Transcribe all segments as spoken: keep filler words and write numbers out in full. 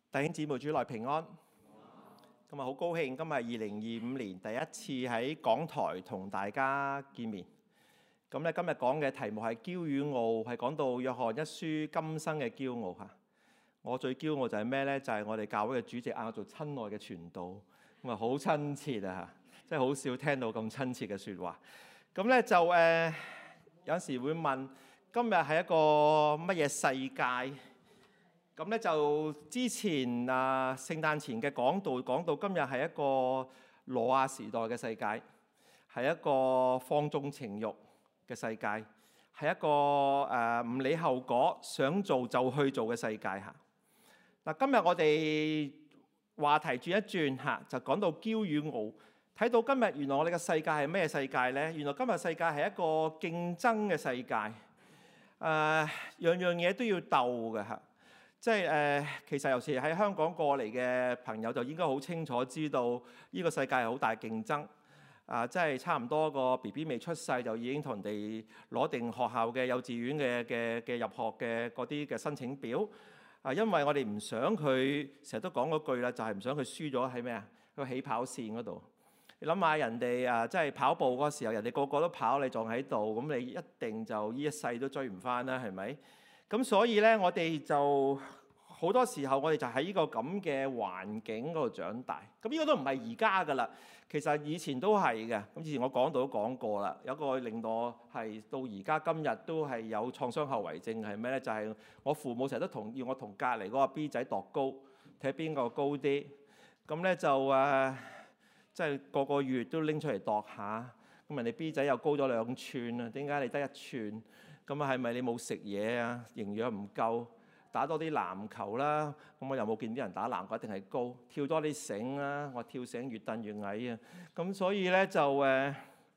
弟兄姊妹，主內平安。今日好高興，今日係二零二五年第一次喺港台同大家見面。咁咧，今日講嘅題目係驕與傲，係講到約翰一書今生嘅驕傲嚇。我最驕傲就係咩呢？就係、是、我哋教會嘅主席嗌我做親愛嘅傳道，咁啊好親切啊嚇，真係好少聽到咁親切嘅説話。咁咧就誒、呃、有時會問，今日係一個乜嘢世界？咁咧就之前啊聖誕前嘅講道講到今日係一個挪亞時代嘅世界，係一個放縱情慾嘅世界，係一個誒唔、呃、理後果想做就去做嘅世界嚇。嗱，今日我哋話題轉一轉嚇，就講到驕與傲，睇到今日原來我哋嘅世界係咩世界呢？原來今日世界係一個競爭嘅世界，誒、呃、樣樣嘢都要鬥嘅嚇。即係誒、呃，其實尤其喺香港過嚟嘅朋友就應該好清楚知道，呢個世界係好大競爭。啊、呃，即係差唔多個 B B 未出世就已經同人哋攞定學校嘅幼稚園嘅嘅嘅入學嘅嗰啲嘅申請表。啊、呃，因為我哋唔想佢成日都講嗰句啦，就係、是、唔想佢輸咗喺咩啊個起跑線嗰度。你諗下人哋啊，即係跑步嗰時候，人哋個個都跑，你仲喺度，咁你一定就呢一世都追唔翻啦，係咪？咁所以咧，我哋就好多時候，我哋就喺呢個咁嘅環境嗰度長大。咁呢個都唔係而家噶啦，其實以前都係嘅。咁以前我講到都講過啦，有一個令我係到而家今日都係有創傷後遺症係咩咧？就係、是、我父母成日都同要我同隔離嗰個 B 仔度高，睇邊個高啲。咁咧就誒，即係個個月都拎出嚟度下。咁人哋 B 仔又高咗兩寸啊，點解你得一寸？咁啊，係咪你冇食嘢啊？營養唔夠，打多啲籃球啦。咁我又冇見啲人打籃球一定係高，跳多啲繩啦。我跳繩越蹬越矮啊。咁所以咧就誒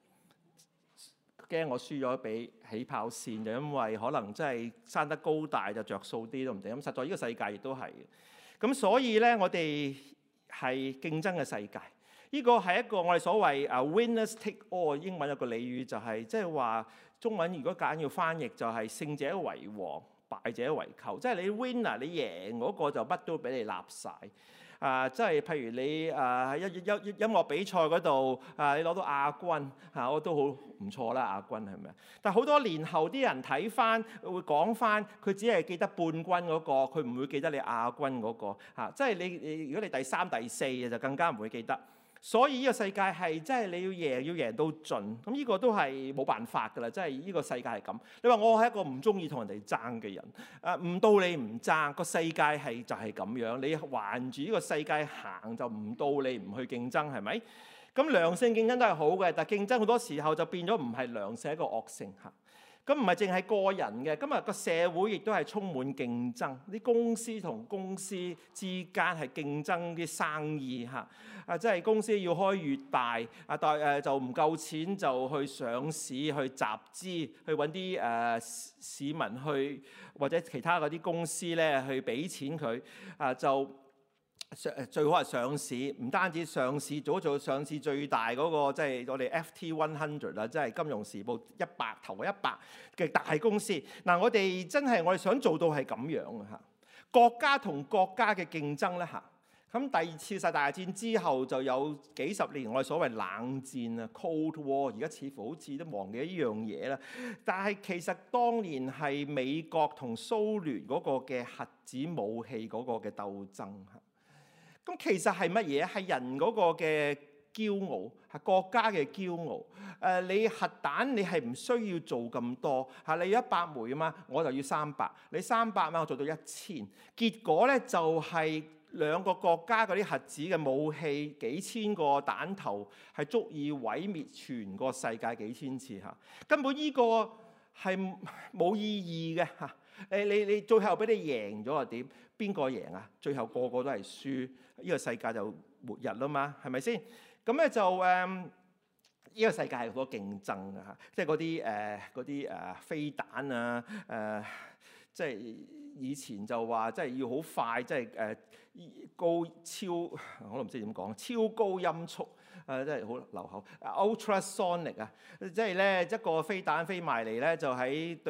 驚我輸咗俾起跑線，就因為可能真係生得高大就着數啲都唔定。咁實在呢個世界亦都係嘅。咁所以咧，我哋係競爭嘅世界。呢個係一個我哋所謂啊 winners take all， 英文有個俚語就係即係話中文如果揀要翻譯就係勝者為王，敗者為寇。即係你 winner 你贏嗰個就乜都俾你立晒。啊！即係譬如你啊喺音音音樂比賽嗰度啊，你攞到亞軍嚇，我都好唔錯啦，亞軍係咪？但係好多年後啲人睇翻會講翻，佢只係記得半軍嗰個，佢唔會記得你亞軍嗰個嚇。即係你你如果你第三第四嘅就更加唔會記得。所以呢個世界係即係你要贏要贏到盡，咁呢個都係冇辦法㗎啦。即係呢個世界係咁。你話我係一個唔中意同人哋爭嘅人，誒唔到你唔爭，個世界係就係咁樣。你環住呢個世界行就唔到你唔去競爭，係咪？咁良性競爭都係好嘅，但係競爭好多時候就變咗唔係良性，一個惡性嚇。咁唔係淨係個人嘅，今日個社會亦都係充滿競爭。啲公司同公司之間係競爭啲生意嚇，啊即係公司要開越大，啊但誒就唔夠錢就去上市去集資，去揾啲誒市民去或者其他嗰啲公司咧去俾錢佢，啊就。最好係上市，唔單止上市，做做上市最大嗰個，即係我哋 F T 一百啦，即係金融時報一百頭一百嘅大公司。嗱，我哋真係我哋想做到係咁樣嘅嚇。國家同國家嘅競爭咧嚇，咁第二次世界大戰之後就有幾十年我哋所謂冷戰啊 Cold War， 而家似乎好似都忘記呢樣嘢啦。但係其實當年係美國同蘇聯嗰個嘅核子武器嗰個嘅鬥爭嚇。咁其實係乜嘢？係人嗰個嘅驕傲，係國家嘅驕傲。誒、呃，你核彈你係唔需要做咁多嚇，你要一百枚啊嘛，我就要三百。你三百嘛，我做到一千。結果咧就係、是、兩個國家嗰啲核子嘅武器，幾千個彈頭係足以毀滅全個世界幾千次嚇。根本呢個係冇意義嘅嚇。誒你你最後俾你贏咗又點？邊個贏啊？最後個個都係輸，呢、這個世界就末日啦嘛，係咪先？咁咧就誒，呢、嗯這個世界係好多競爭嘅嚇，即係嗰啲誒嗰啲誒飛彈啊誒、呃，即係以前就話即係要好快，即係誒高超，我都唔知點講，超高音速誒，真係好流口 ultrasonic 啊，即係咧一個飛彈飛埋嚟咧，就喺對。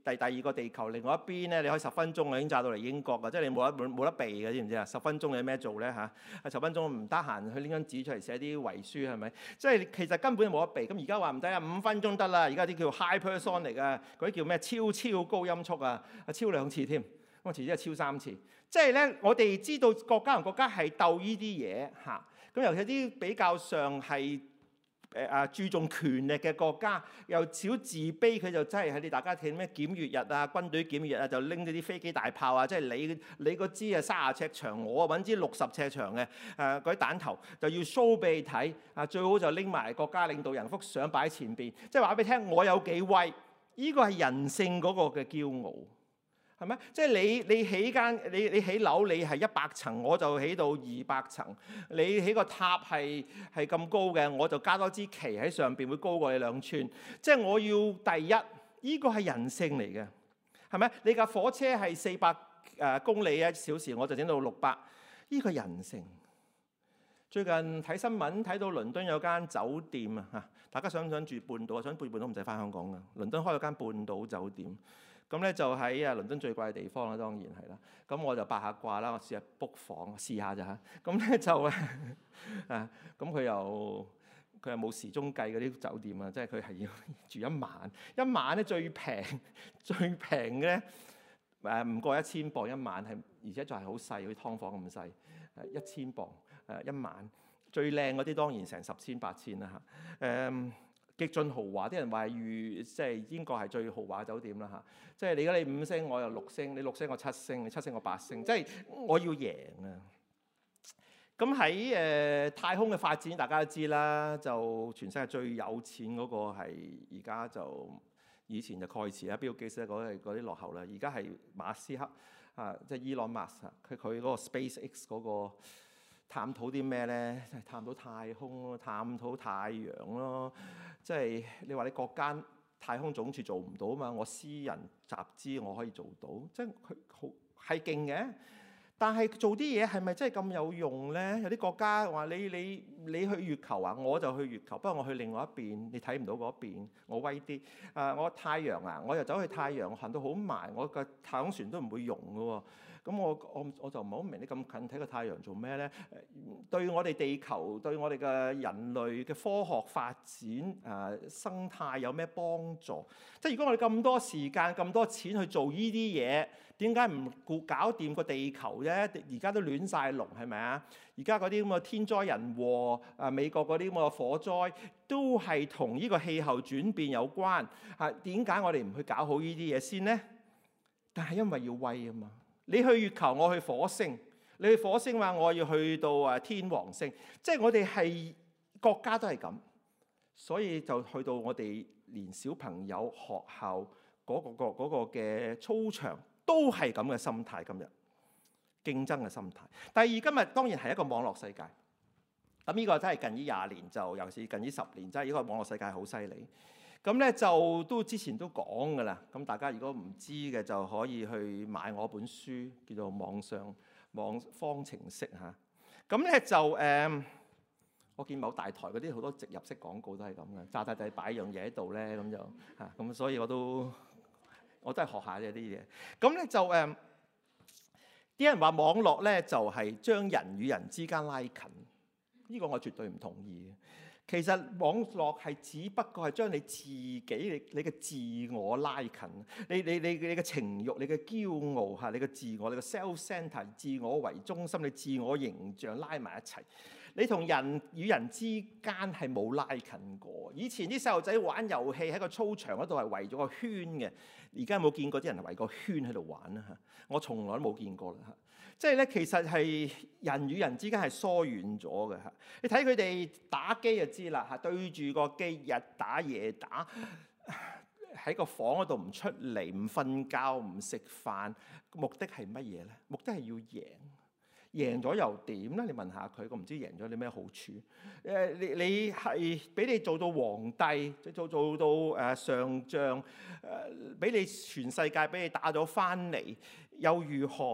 第第二個地球另外一邊咧，你可以十分鐘已經炸到嚟英國㗎，即係你冇得冇冇得避嘅，知唔知啊？十分鐘你有咩做咧嚇？十分鐘唔得閒去拎張紙出嚟寫啲遺書係咪？即係其實根本冇得避。咁而家話唔得啊，五分鐘得啦。而家啲叫 hypersonic 啊，嗰啲叫咩超超高音速啊，超兩次添。咁啊，遲啲係超三次。即係咧，我哋知道國家同國家係鬥呢啲嘢嚇。咁尤其啲比較上係誒啊注重權力嘅國家，又少自卑，佢就真係喺你大家睇咩檢閲日啊、軍隊檢閲日啊，就拎咗啲飛機大炮啊，即係你你個支啊三十尺長，我揾支六十尺長嘅誒嗰啲彈頭，就要 show 俾你睇啊！最好就拎埋國家領導人幅相擺喺前邊，即係話俾你聽我有幾威。呢個係人性嗰個嘅驕傲。係咪？即係你你起間你你起樓，你係一百層，我就起到二百層。你起個塔係係咁高嘅，我就加多支旗喺上邊，會高過你兩寸。即係我要第一，呢個係人性嚟嘅，係咪？你架火車係四百誒公里一小時，我就整到六百，呢個人性。最近睇新聞睇到倫敦有間酒店啊嚇，大家想唔想住半島啊？想住半島唔使翻香港噶，倫敦開咗間半島酒店。咁咧就喺啊倫敦最貴嘅地方啦，當然係啦。咁我就八下卦啦，我試下 book 房試下咋嚇。咁咧就啊，咁佢又佢又冇時鐘計嗰啲酒店啊，即係佢係要住一晚。一晚咧最平最平嘅咧誒唔過一千磅一晚，係而且仲係好細，好似劏房咁細，誒一千磅誒一晚。最靚嗰啲當然成十千八千啦嚇。誒極盡豪華，啲人話係預即係英國係最豪華嘅酒店啦嚇。即係你而家你五星，我又六星；你六星我七星，你七星我八星。即係我要贏啊！咁喺誒太空嘅發展，大家都知啦，就全世界最有錢嗰個係而家就以前就蓋茨啦、比爾蓋茨嗰啲嗰啲落後啦。而家係馬斯克啊，即係 Elon Musk，佢佢嗰個 SpaceX 嗰個。探討啲咩咧？就係探討太空咯，探討太陽咯。即係你話你國家太空總署做唔到啊嘛？我私人集資我可以做到，即係佢好係勁嘅。但係做啲嘢係咪真係咁有用咧？有啲國家話你你你去月球啊，我就去月球，不過我去另外一邊，你睇唔到嗰邊，我威啲。啊，我太陽啊，我又走去太陽，我行到好埋，我個太空船都唔會溶嘅喎。咁我我我就唔係好明你咁近睇個太陽做咩咧？對我哋地球，對我哋嘅人類嘅科學發展、誒、呃、生態有咩幫助？即係如果我哋咁多時間、咁多錢去做呢啲嘢，點解唔顧搞掂個地球啫？而家都亂晒龍，係咪啊？而家嗰啲咁嘅天災人禍，啊美國嗰啲咁嘅火災，都係同呢個氣候轉變有關。啊，點解我哋唔去搞好呢啲嘢先咧？但係因為要威啊嘛。你去月球，我去火星。你去火星話我要去到啊天王星，即係我哋係國家都係咁，所以就去到我哋連小朋友學校嗰個個嗰個嘅操場都係咁嘅心態。今日競爭嘅心態。第二，今日當然係一個網絡世界。咁呢個真係近呢廿年就，尤其是近呢十年，真係呢個網絡世界好犀利。咁咧就都之前都講㗎啦。咁大家如果唔知嘅就可以去買我本書，叫做網上網方程式嚇。咁咧就誒、嗯，我見某大台嗰啲好多植入式廣告都係咁嘅，炸炸地擺樣嘢喺度咧，咁就嚇咁，所以我都我都係學下啫啲嘢。咁咧就誒，啲、嗯、人話網絡咧就係、是、將人與人之間拉近，呢、這個我絕對唔同意嘅。其實網絡係只不過係將你自己你你嘅自我拉近，你你你你嘅情慾、你嘅驕傲嚇、你嘅自我、你嘅 self-centre、自我為中心、你自我形象拉埋一齊。你同人與人之間係冇拉近過。以前啲細路仔玩遊戲喺個操場嗰度係圍咗個圈嘅，而家有冇見過啲人圍個圈喺度玩啊？嚇，我從來都冇見過啦嚇。即係咧，其實係人與人之間係疏遠咗嘅嚇。你睇佢哋打機就知啦嚇，對住個機日打夜打，喺個房嗰度唔出嚟，唔瞓覺，唔食飯，目的係乜嘢咧？目的係要贏，贏咗又點咧？你問下佢，我唔知贏咗你咩好處。誒，你你係俾你做到皇帝，做做到誒上將，誒俾你全世界俾你打咗翻嚟，又如何？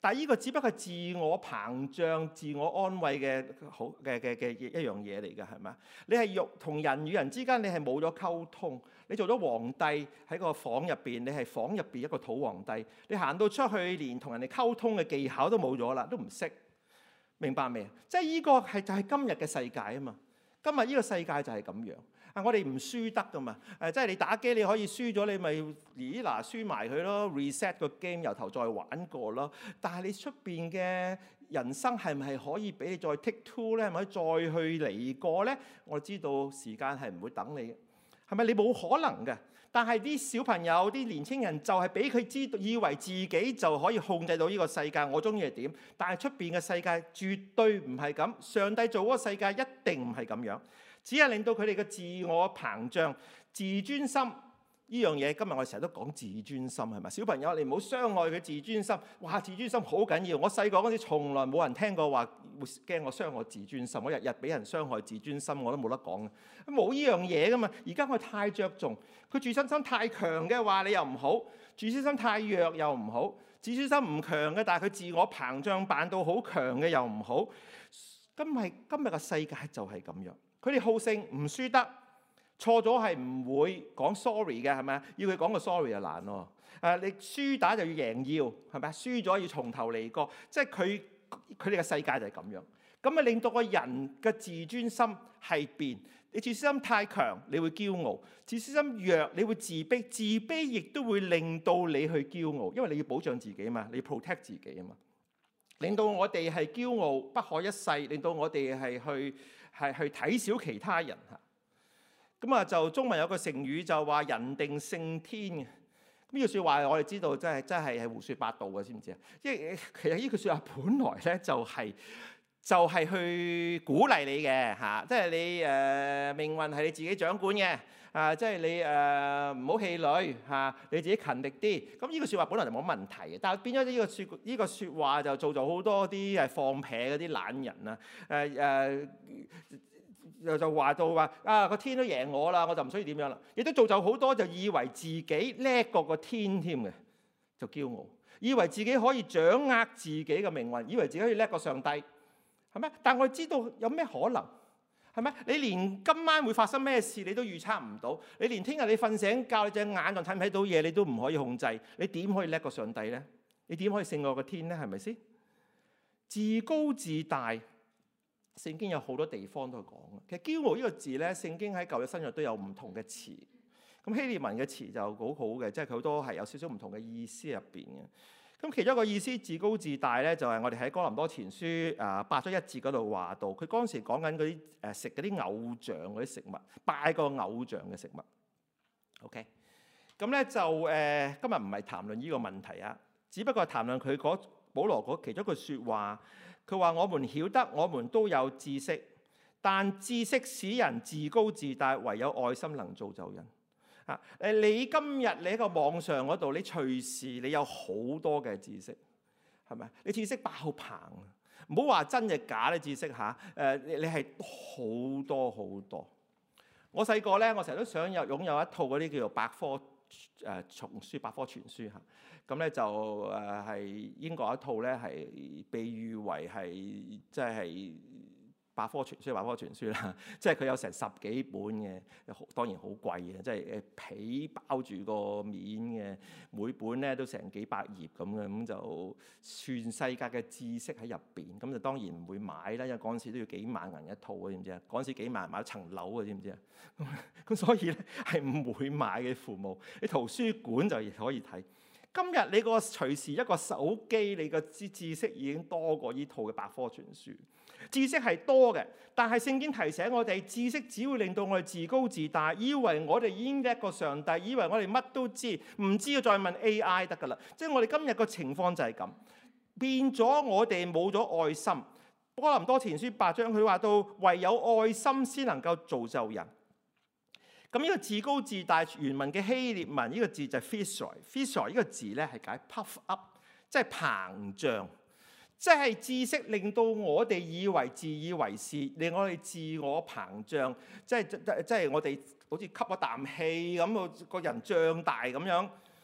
但係呢個只不過係自我膨脹、自我安慰嘅好嘅嘅嘅一樣嘢嚟嘅，係咪？你係用同人與人之間，你係冇咗溝通。你做咗皇帝喺個房入邊，你係房入邊一個土皇帝。你行到出去，連同人哋溝通嘅技巧都冇咗啦，都唔識。明白未啊？即係呢個係就係今日嘅世界啊嘛。今日呢個世界就係咁樣。啊！我哋唔輸得噶嘛？誒，即係你打機你可以輸咗，你咪咦嗱輸埋佢咯 ，reset 個 game 由頭再玩過咯。但係你出邊嘅人生係唔係可以俾你再 take two 咧？係咪可以再去嚟過咧？我知道時間係唔會等你嘅，係咪？你冇可能嘅。但係啲小朋友、啲年青人就係俾佢知道，以為自己就可以控制到呢個世界。我中意係點？但係出邊嘅世界絕對唔係咁。上帝做嗰個世界一定唔係咁樣。只係令到佢哋嘅自我膨脹、自尊心呢樣嘢。今日我哋成日都講自尊心，係咪？小朋友，你唔好傷害佢自尊心。哇！自尊心好緊要。我細個嗰陣從來冇人聽過話會驚我傷害自尊心。我日日俾人傷害自尊心，我都冇得講嘅。冇呢樣嘢噶嘛。而家我太着重佢自尊心太強嘅話，你又唔好；自尊心太弱又唔好。自尊心唔強嘅，但係佢自我膨脹扮到好強嘅又唔好。今日今日嘅世界就係咁樣。佢哋好勝唔輸得，錯咗係唔會講 sorry 嘅，係咪啊？要佢講個 sorry 就難咯。誒，你輸打就要贏要，係咪啊？輸咗要從頭嚟過，即係佢佢哋嘅世界就係咁樣。咁啊，令到個人嘅自尊心係變。你自尊心太強，你會驕傲；自尊心弱，你會自卑。自卑亦都會令到你去驕傲，因為你要保障自己啊嘛，你要 protect 自己啊嘛。令到我哋係驕傲不可一世，令到我哋係去。係去睇小其他人嚇，咁啊就中文有個成語就話人定勝天嘅。呢句説話我哋知道真係真係係胡說八道嘅，知唔知啊？因為其實呢句説話本來咧就係、是、就係、是、去鼓勵你嘅嚇，即係你誒、呃、命運係你自己掌管嘅啊，即係你誒唔好氣餒嚇，你自己勤力啲。咁呢個説話本來就冇問題嘅，但係變咗呢個説呢個説話就造就好多啲係放屁嗰啲懶人啊，誒誒又就話到話啊個天都贏我啦，我就唔需要點樣啦。亦都造就好多就以為自己叻過個天添嘅，就驕傲，以為自己可以掌握自己嘅命運，以為自己可以叻過上帝，係咪？但我哋知道有咩可能？係咪？你連今晚會發生咩事你都預測唔到，你連聽日你瞓醒覺你隻眼仲睇唔睇到嘢你都唔可以控制，你點可以叻過上帝咧？你點可以勝過個天咧？係咪先？自高自大，聖經有好多地方都係講嘅。其實驕傲呢個字咧，聖經喺舊約新約都有唔同嘅詞。咁希臘文嘅詞就好好嘅，即係佢好多係有少少唔同嘅意思入邊嘅。咁其中一個意思，自高自大咧，就係、是、我哋喺哥林多前書啊八章一節嗰度話到，佢嗰陣時講緊嗰啲誒食嗰啲偶像嗰啲食物，拜個偶像嘅食物。OK，咁咧就誒、呃、今日唔係談論呢個問題啊，只不過係談論佢嗰保羅嗰其中一句説話，佢話我們曉得我們都有知識，但知識使人自高自大，唯有愛心能造就人。啊！誒，你今日你喺個網上嗰度，你隨時你有好多嘅知識，係咪？你知識爆棚，唔好話真嘅假嘅知識嚇。誒、啊，你係好多好多。我細個咧，我成日都想有擁有一套嗰啲叫做百科誒叢書、百科全書嚇。咁咧就誒係英國一套咧，係被譽為係即係百科全書，百科全書啦，即係佢有成十幾本嘅，當然好貴嘅，即係誒皮包住個面嘅，每本咧都成幾百頁咁嘅，咁就全世界嘅知識喺入邊，咁就當然唔會買啦，因為嗰陣時都要幾萬銀一套嘅，知唔知啊？嗰陣時幾萬買一層樓嘅，知唔知啊？咁所以咧係唔會買嘅，父母，你圖書館就可以睇。今日你個隨時一個手機，你個知知識已經多過呢套嘅百科全書。知識係多嘅，但係聖經提醒我哋，知識只會令到我哋自高自大，以為我哋已經叻過上帝，以為我哋乜都知，唔知要再問 A I 得㗎啦。即係我哋今日個情況就係咁，變咗我哋冇咗愛心。哥林多前書八章佢話到，唯有愛心先能夠造就人。咁呢個自高自大原文嘅希臘文呢個字就係 physoi，physoi 呢個字咧係解 puff up， 即係膨脹。即係知識令到我哋以為自以為是，令我哋自我膨脹，即係即係我哋好似吸一啖氣咁，個人脹大咁樣。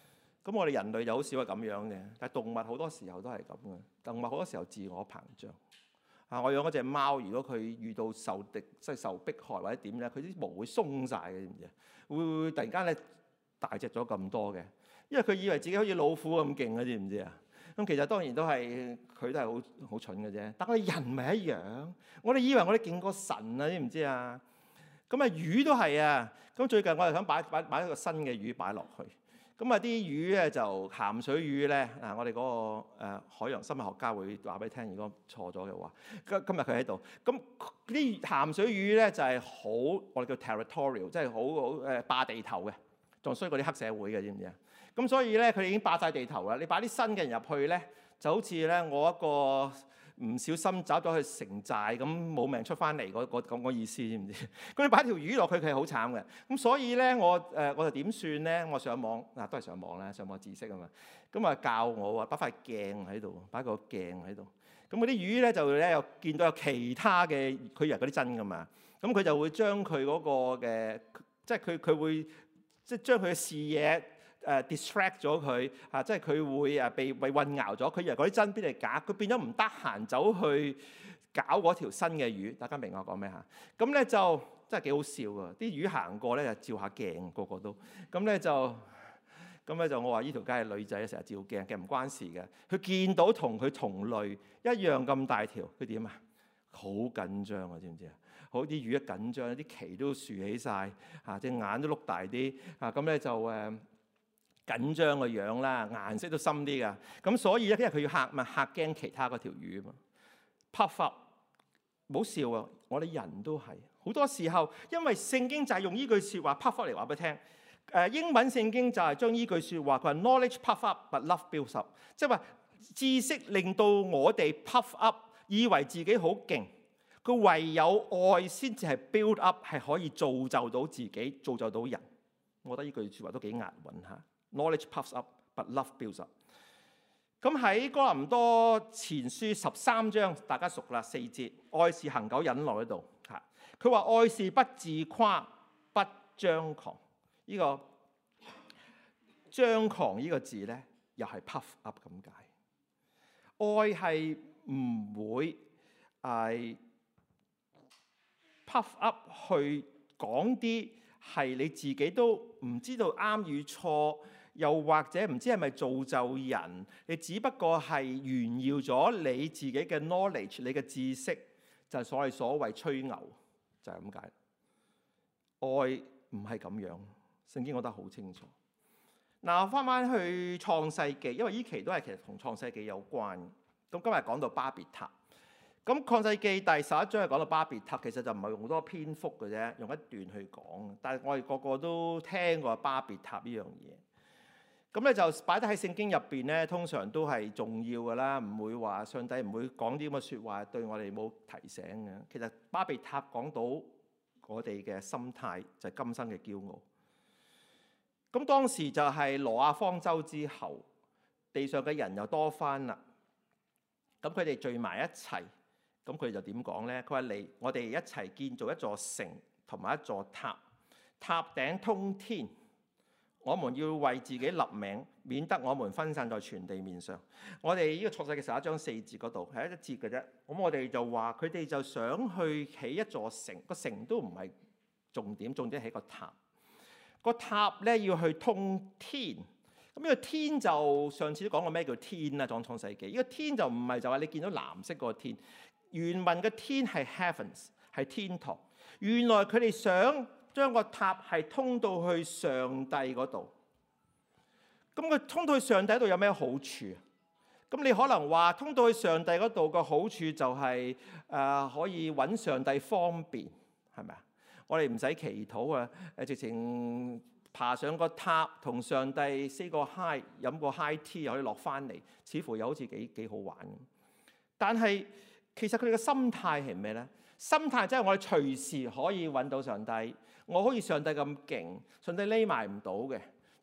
咁我哋人類就好少係咁樣嘅，但係動物好多時候都係咁嘅。動物好多時候自我膨脹。啊，我養嗰隻貓，如果佢遇到受敵即係受迫害或者點咧，佢啲毛會鬆晒嘅，知唔知啊？會會突然間咧大隻咗咁多嘅，因為佢以為自己好似老虎咁勁嘅，知唔知啊？咁其實當然都係佢都係好好蠢嘅啫。但係我哋人咪一樣，我哋以為我哋勁過神啊，知唔知啊？咁啊魚都係啊。咁最近我哋想擺擺擺一個新嘅魚擺落去。咁啊啲魚咧就鹹水魚咧啊！我哋嗰、那個、呃、海洋生物學家會話俾你聽，如果錯咗嘅話，今今日佢喺度。咁啲鹹水魚咧就係、是、好我哋叫 territorial，即係好好誒霸地頭嘅，仲衰過啲黑社會嘅，知唔知啊？咁所以咧佢哋已經霸晒地頭啦。你擺啲新嘅人入去咧，就好似咧我一個唔小心走咗去城寨咁冇命出翻嚟嗰嗰咁個意思，知唔知？咁你擺條魚落去，佢係好慘嘅。咁所以咧，我誒、呃、我就點算咧？我上網嗱、啊、都係上網啦，上網知識啊嘛。咁啊教我話擺塊鏡喺度，擺個鏡喺度。咁嗰啲魚咧就咧又見到有其他嘅，佢以為嗰啲真噶嘛。咁佢就會將佢嗰個嘅，即係佢佢會即係將佢嘅視野。誒、uh, distract 咗佢啊，即係佢會誒被被混淆咗。佢以為嗰啲真邊係假，佢變咗唔得閒走去搞嗰條新嘅魚。大家明我講咩嚇？咁咧就真係幾好笑啊！啲魚行過咧就照下鏡，個個都咁咧就咁咧就我話呢條街係女仔，成日照鏡，其實唔關事嘅。佢見到同佢同類一樣咁大條，佢點啊？好緊張啊！知唔知啊？好啲魚一緊張，啲鰭都豎起晒，嚇，隻眼都碌大啲啊！咁咧就誒。呃緊張個樣啦，顏色都深啲噶，咁所以咧，因為佢要嚇咪嚇驚其他嗰條魚啊嘛。puff up，唔好笑啊！我哋人都係好多時候，因為聖經就係用呢句説話 puff up 嚟話俾你聽。誒英文聖經就係將呢句説話，佢話 knowledge puff up，but love builds up，即係話知識令到我哋 puff up，以為自己好勁。佢唯有愛先至係 build up，係可以造就到自己，造就到人。我覺得呢句説話都幾押韻嚇。Knowledge puffs up, but love builds up。咁喺哥林多前書十三章，大家熟啦，四節，愛是恆久忍耐嗰度嚇。佢話愛是不自誇，不張狂。呢、這個張狂呢個字咧，又係 puff up 咁解。愛係唔會係 puff up 去講啲係你自己都唔知道啱與錯。又或者唔知係咪造就人，你只不過係炫耀咗你自己嘅 knowledge， 你嘅知識就係所謂所謂吹牛，就係咁解。愛唔係咁樣，聖經講得好清楚。嗱，翻翻去創世記，因為呢期都係其實同創世記有關。咁今日講到巴別塔，咁創世記第十一章係講到巴別塔，其實就唔係用好多篇幅嘅啫，用一段去講。但係我哋個個都聽過巴別塔呢樣嘢。咁咧就擺得喺聖經入邊咧，通常都係重要㗎啦，唔會話上帝唔會講啲咁嘅説話對我哋冇提醒嘅。其實巴別塔講到我哋嘅心態就係今生嘅驕傲。咁當時就係挪亞方舟之後，地上嘅人又多返啦。咁佢哋聚埋一齊，咁佢就點講咧？佢話嚟，我哋一齊建造一座城同埋一座塔，塔頂通天。我們要為自己立名，免得我們分散在全地面上。我哋呢個創世記嘅十一章四節嗰度係一節嘅啫。咁我哋就話佢哋就想去起一座城，個城都唔係重點，重點係個塔。個塔咧要去通天。咁呢個天就上次都講過咩叫天啦，講創世記。呢個天就唔係就話你見到藍色個天，原文嘅天係 heavens， 係天堂。原來佢哋想將個塔係通到去上帝嗰度，咁佢通到去上帝嗰度有咩好處？咁你可能話通到去上帝嗰度個好處就係、是、誒、呃、可以揾上帝方便，係咪啊？我哋唔使祈禱啊，誒直情爬上個塔同上帝 say 個 hi， 飲個 high tea 又可以落翻嚟，似乎又好似幾幾好玩。但係其實佢哋嘅心態係咩咧？心態即係我哋隨時可以揾到上帝。我好似上帝咁勁，上帝匿埋唔到嘅。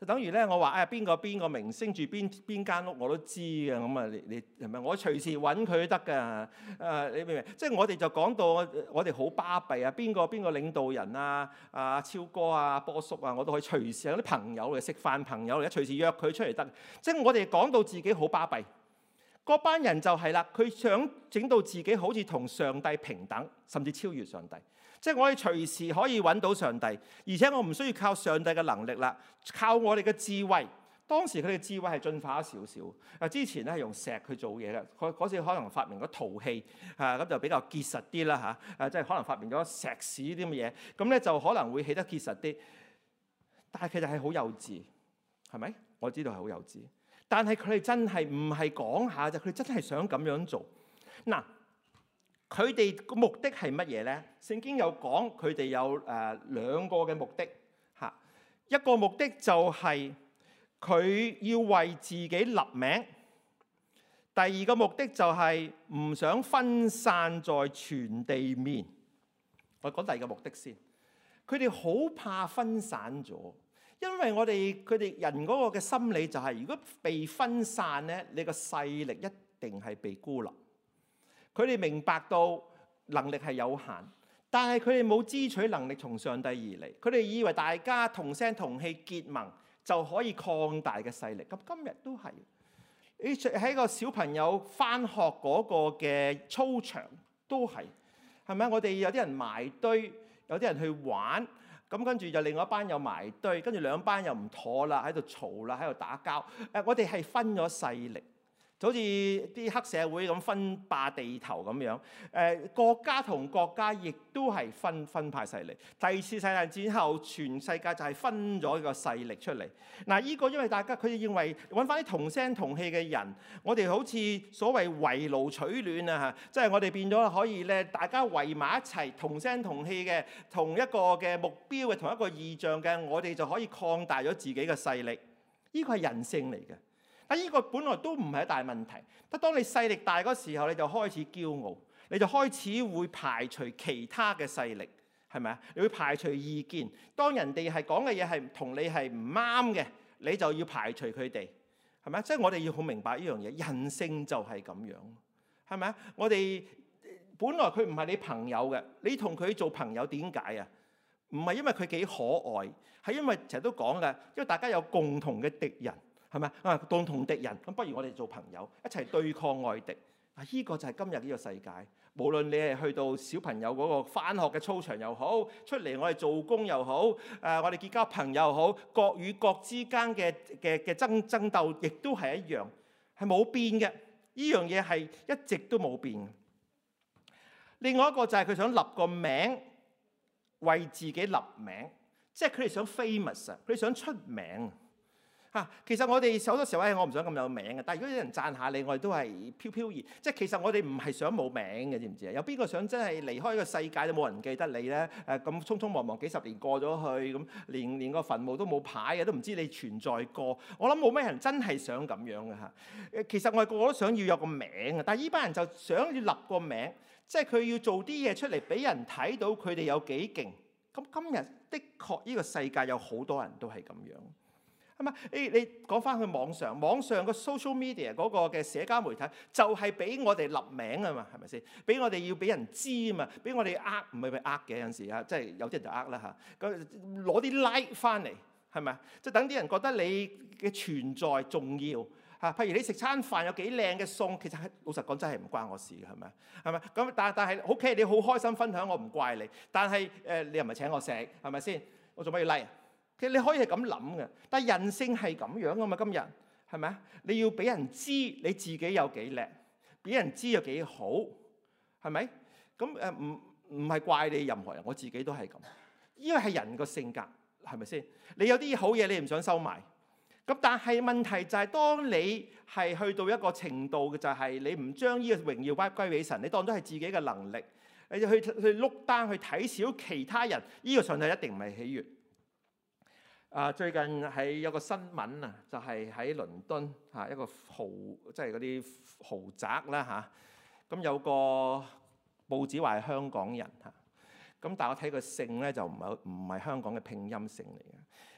就等於咧，我話啊邊個邊個明星住邊邊間屋我都知嘅，咁啊你你係咪？我隨時揾佢得㗎。誒你明唔明？即係我哋就講到我哋好巴閉啊，邊個邊個領導人啊，啊超哥啊、波叔啊，我都可以隨時有啲朋友嚟食飯，朋友嚟，隨時約佢出嚟得。即係我哋講到自己好巴閉。嗰班人就係啦，佢想整到自己好似同上帝平等，甚至超越上帝。即係我哋隨時可以揾到上帝，而且我唔需要靠上帝嘅能力啦，靠我哋嘅智慧。當時佢哋智慧係進化咗少少。啊，之前咧係用石去做嘢嘅，嗰嗰時可能發明咗陶器，啊咁就比較結實啲啦嚇。啊，即係可能發明咗石屎啲咁嘅嘢，咁咧就可能會起得結實啲。但係其實係好幼稚，係咪？我知道係好幼稚。但係佢哋真係唔係講下啫，佢哋真係想咁樣做。嗱，佢哋個目的係乜嘢咧？聖經有講佢哋有誒兩個嘅目的嚇。一個目的就係佢要為自己立名，第二個目的就係唔想分散在全地面。我講第二個目的先，佢哋好怕分散咗。因為我哋佢哋人嗰個嘅心理就係、是，如果被分散咧，你個勢力一定係被孤立。佢哋明白到能力係有限，但係佢哋冇支取能力從上帝而嚟。佢哋以為大家同聲同氣結盟就可以擴大嘅勢力。咁今日都係，你喺個小朋友返學嗰個嘅操場都係，係咪？我哋有啲人埋堆，有啲人去玩。咁跟住就另外一班又埋堆，跟住兩班又唔妥啦，喺度嘈啦，喺度打交。誒，我哋係分咗勢力，就好似啲黑社會咁分霸地頭咁樣。誒，國家同國家亦都係分分派勢力。第二次世界大戰之後，全世界就係分咗個勢力出嚟。嗱，呢個因為大家佢哋認為揾翻啲同聲同氣嘅人，我哋好似所謂圍爐取暖啊嚇，即係我哋變咗可以咧，大家圍埋一齊同聲同氣嘅，同一個嘅目標嘅，同一個意象嘅，我哋就可以擴大咗自己嘅勢力。呢個係人性嚟嘅。啊！呢個本來都唔係一大問題，但當你勢力大嗰時候，你就開始驕傲，你就開始會排除其他嘅勢力，係咪啊？你會排除意見。當人哋係講嘅嘢係同你係唔啱嘅，你就要排除佢哋，係咪啊？即係我哋要好明白呢樣嘢，人性就係咁樣，係咪啊？我哋本來佢唔係你朋友嘅，你同佢做朋友點解啊？唔係因為佢幾可愛，係因為成日都講嘅，因為大家有共同嘅敵人。係咪啊？共同敵人，咁不如我哋做朋友，一齊對抗外敵。啊！依個就係今日呢個世界。無論你係去到小朋友嗰個返學嘅操場又好，出嚟我哋做工又好，誒、呃、我哋結交朋友又好，國與國之間嘅嘅嘅爭爭鬥，亦都係一樣，係冇變嘅。呢樣嘢係一直都冇變。另外一個就係佢想立個名，為自己立名，即係佢哋想 famous 啊，佢哋想出名。啊，其實我哋好多時候咧，我唔想咁有名嘅。但係如果有人讚下你，我哋都係飄飄然。即係其實我哋唔係想冇名嘅，知唔知啊？有邊個想真係離開呢個世界都冇人記得你咧？誒咁匆匆忙忙幾十年過咗去，咁連連個墳墓都冇牌嘅，都唔知你存在過。我諗冇咩人真係想咁樣嘅嚇。誒，其實我哋個個都想要有個名嘅，但係呢班人就想要立個名，即係佢要做啲嘢出嚟俾人睇到佢哋有幾勁。咁今日的確呢個世界有好多人都係咁樣。係嘛？誒，你講翻去網上，網上個 social media 嗰個嘅社交媒體就係俾我哋立名啊嘛，係咪先？俾我哋要俾人知啊嘛，俾我哋呃，唔係咪呃嘅有陣時啊，即係有啲人就呃啦嚇。咁攞啲 like 翻嚟，係咪？即係等啲人覺得你嘅存在重要嚇。譬如你食餐飯有幾靚嘅餸，其實係老實講真係唔關我事嘅，係咪？係咪？咁但係但係 OK，你好開心分享，我唔怪你。但係誒、呃，你又唔係請我食，係咪先？我做乜要 like？其實你可以係咁諗嘅，但係人性係咁樣噶嘛。今日係咪啊？你要俾人知你自己有幾叻，俾人知有幾好，係咪？咁誒唔唔係怪你任何人，我自己都係咁。呢個係人個性格，係咪先？你有啲好嘢你唔想收埋，咁但係問題就係當你係去到一個程度嘅，就係你唔將呢個榮耀歸歸俾神，你當咗係自己嘅能力，你就去去碌單去睇小其他人，呢個上帝一定唔係喜悅。啊！最近係有個新聞啊，就係喺倫敦嚇一個豪，即係嗰啲豪宅啦嚇。咁有個報紙話係香港人嚇，咁但係我睇個姓咧就唔係唔係香港嘅拼音姓嚟嘅。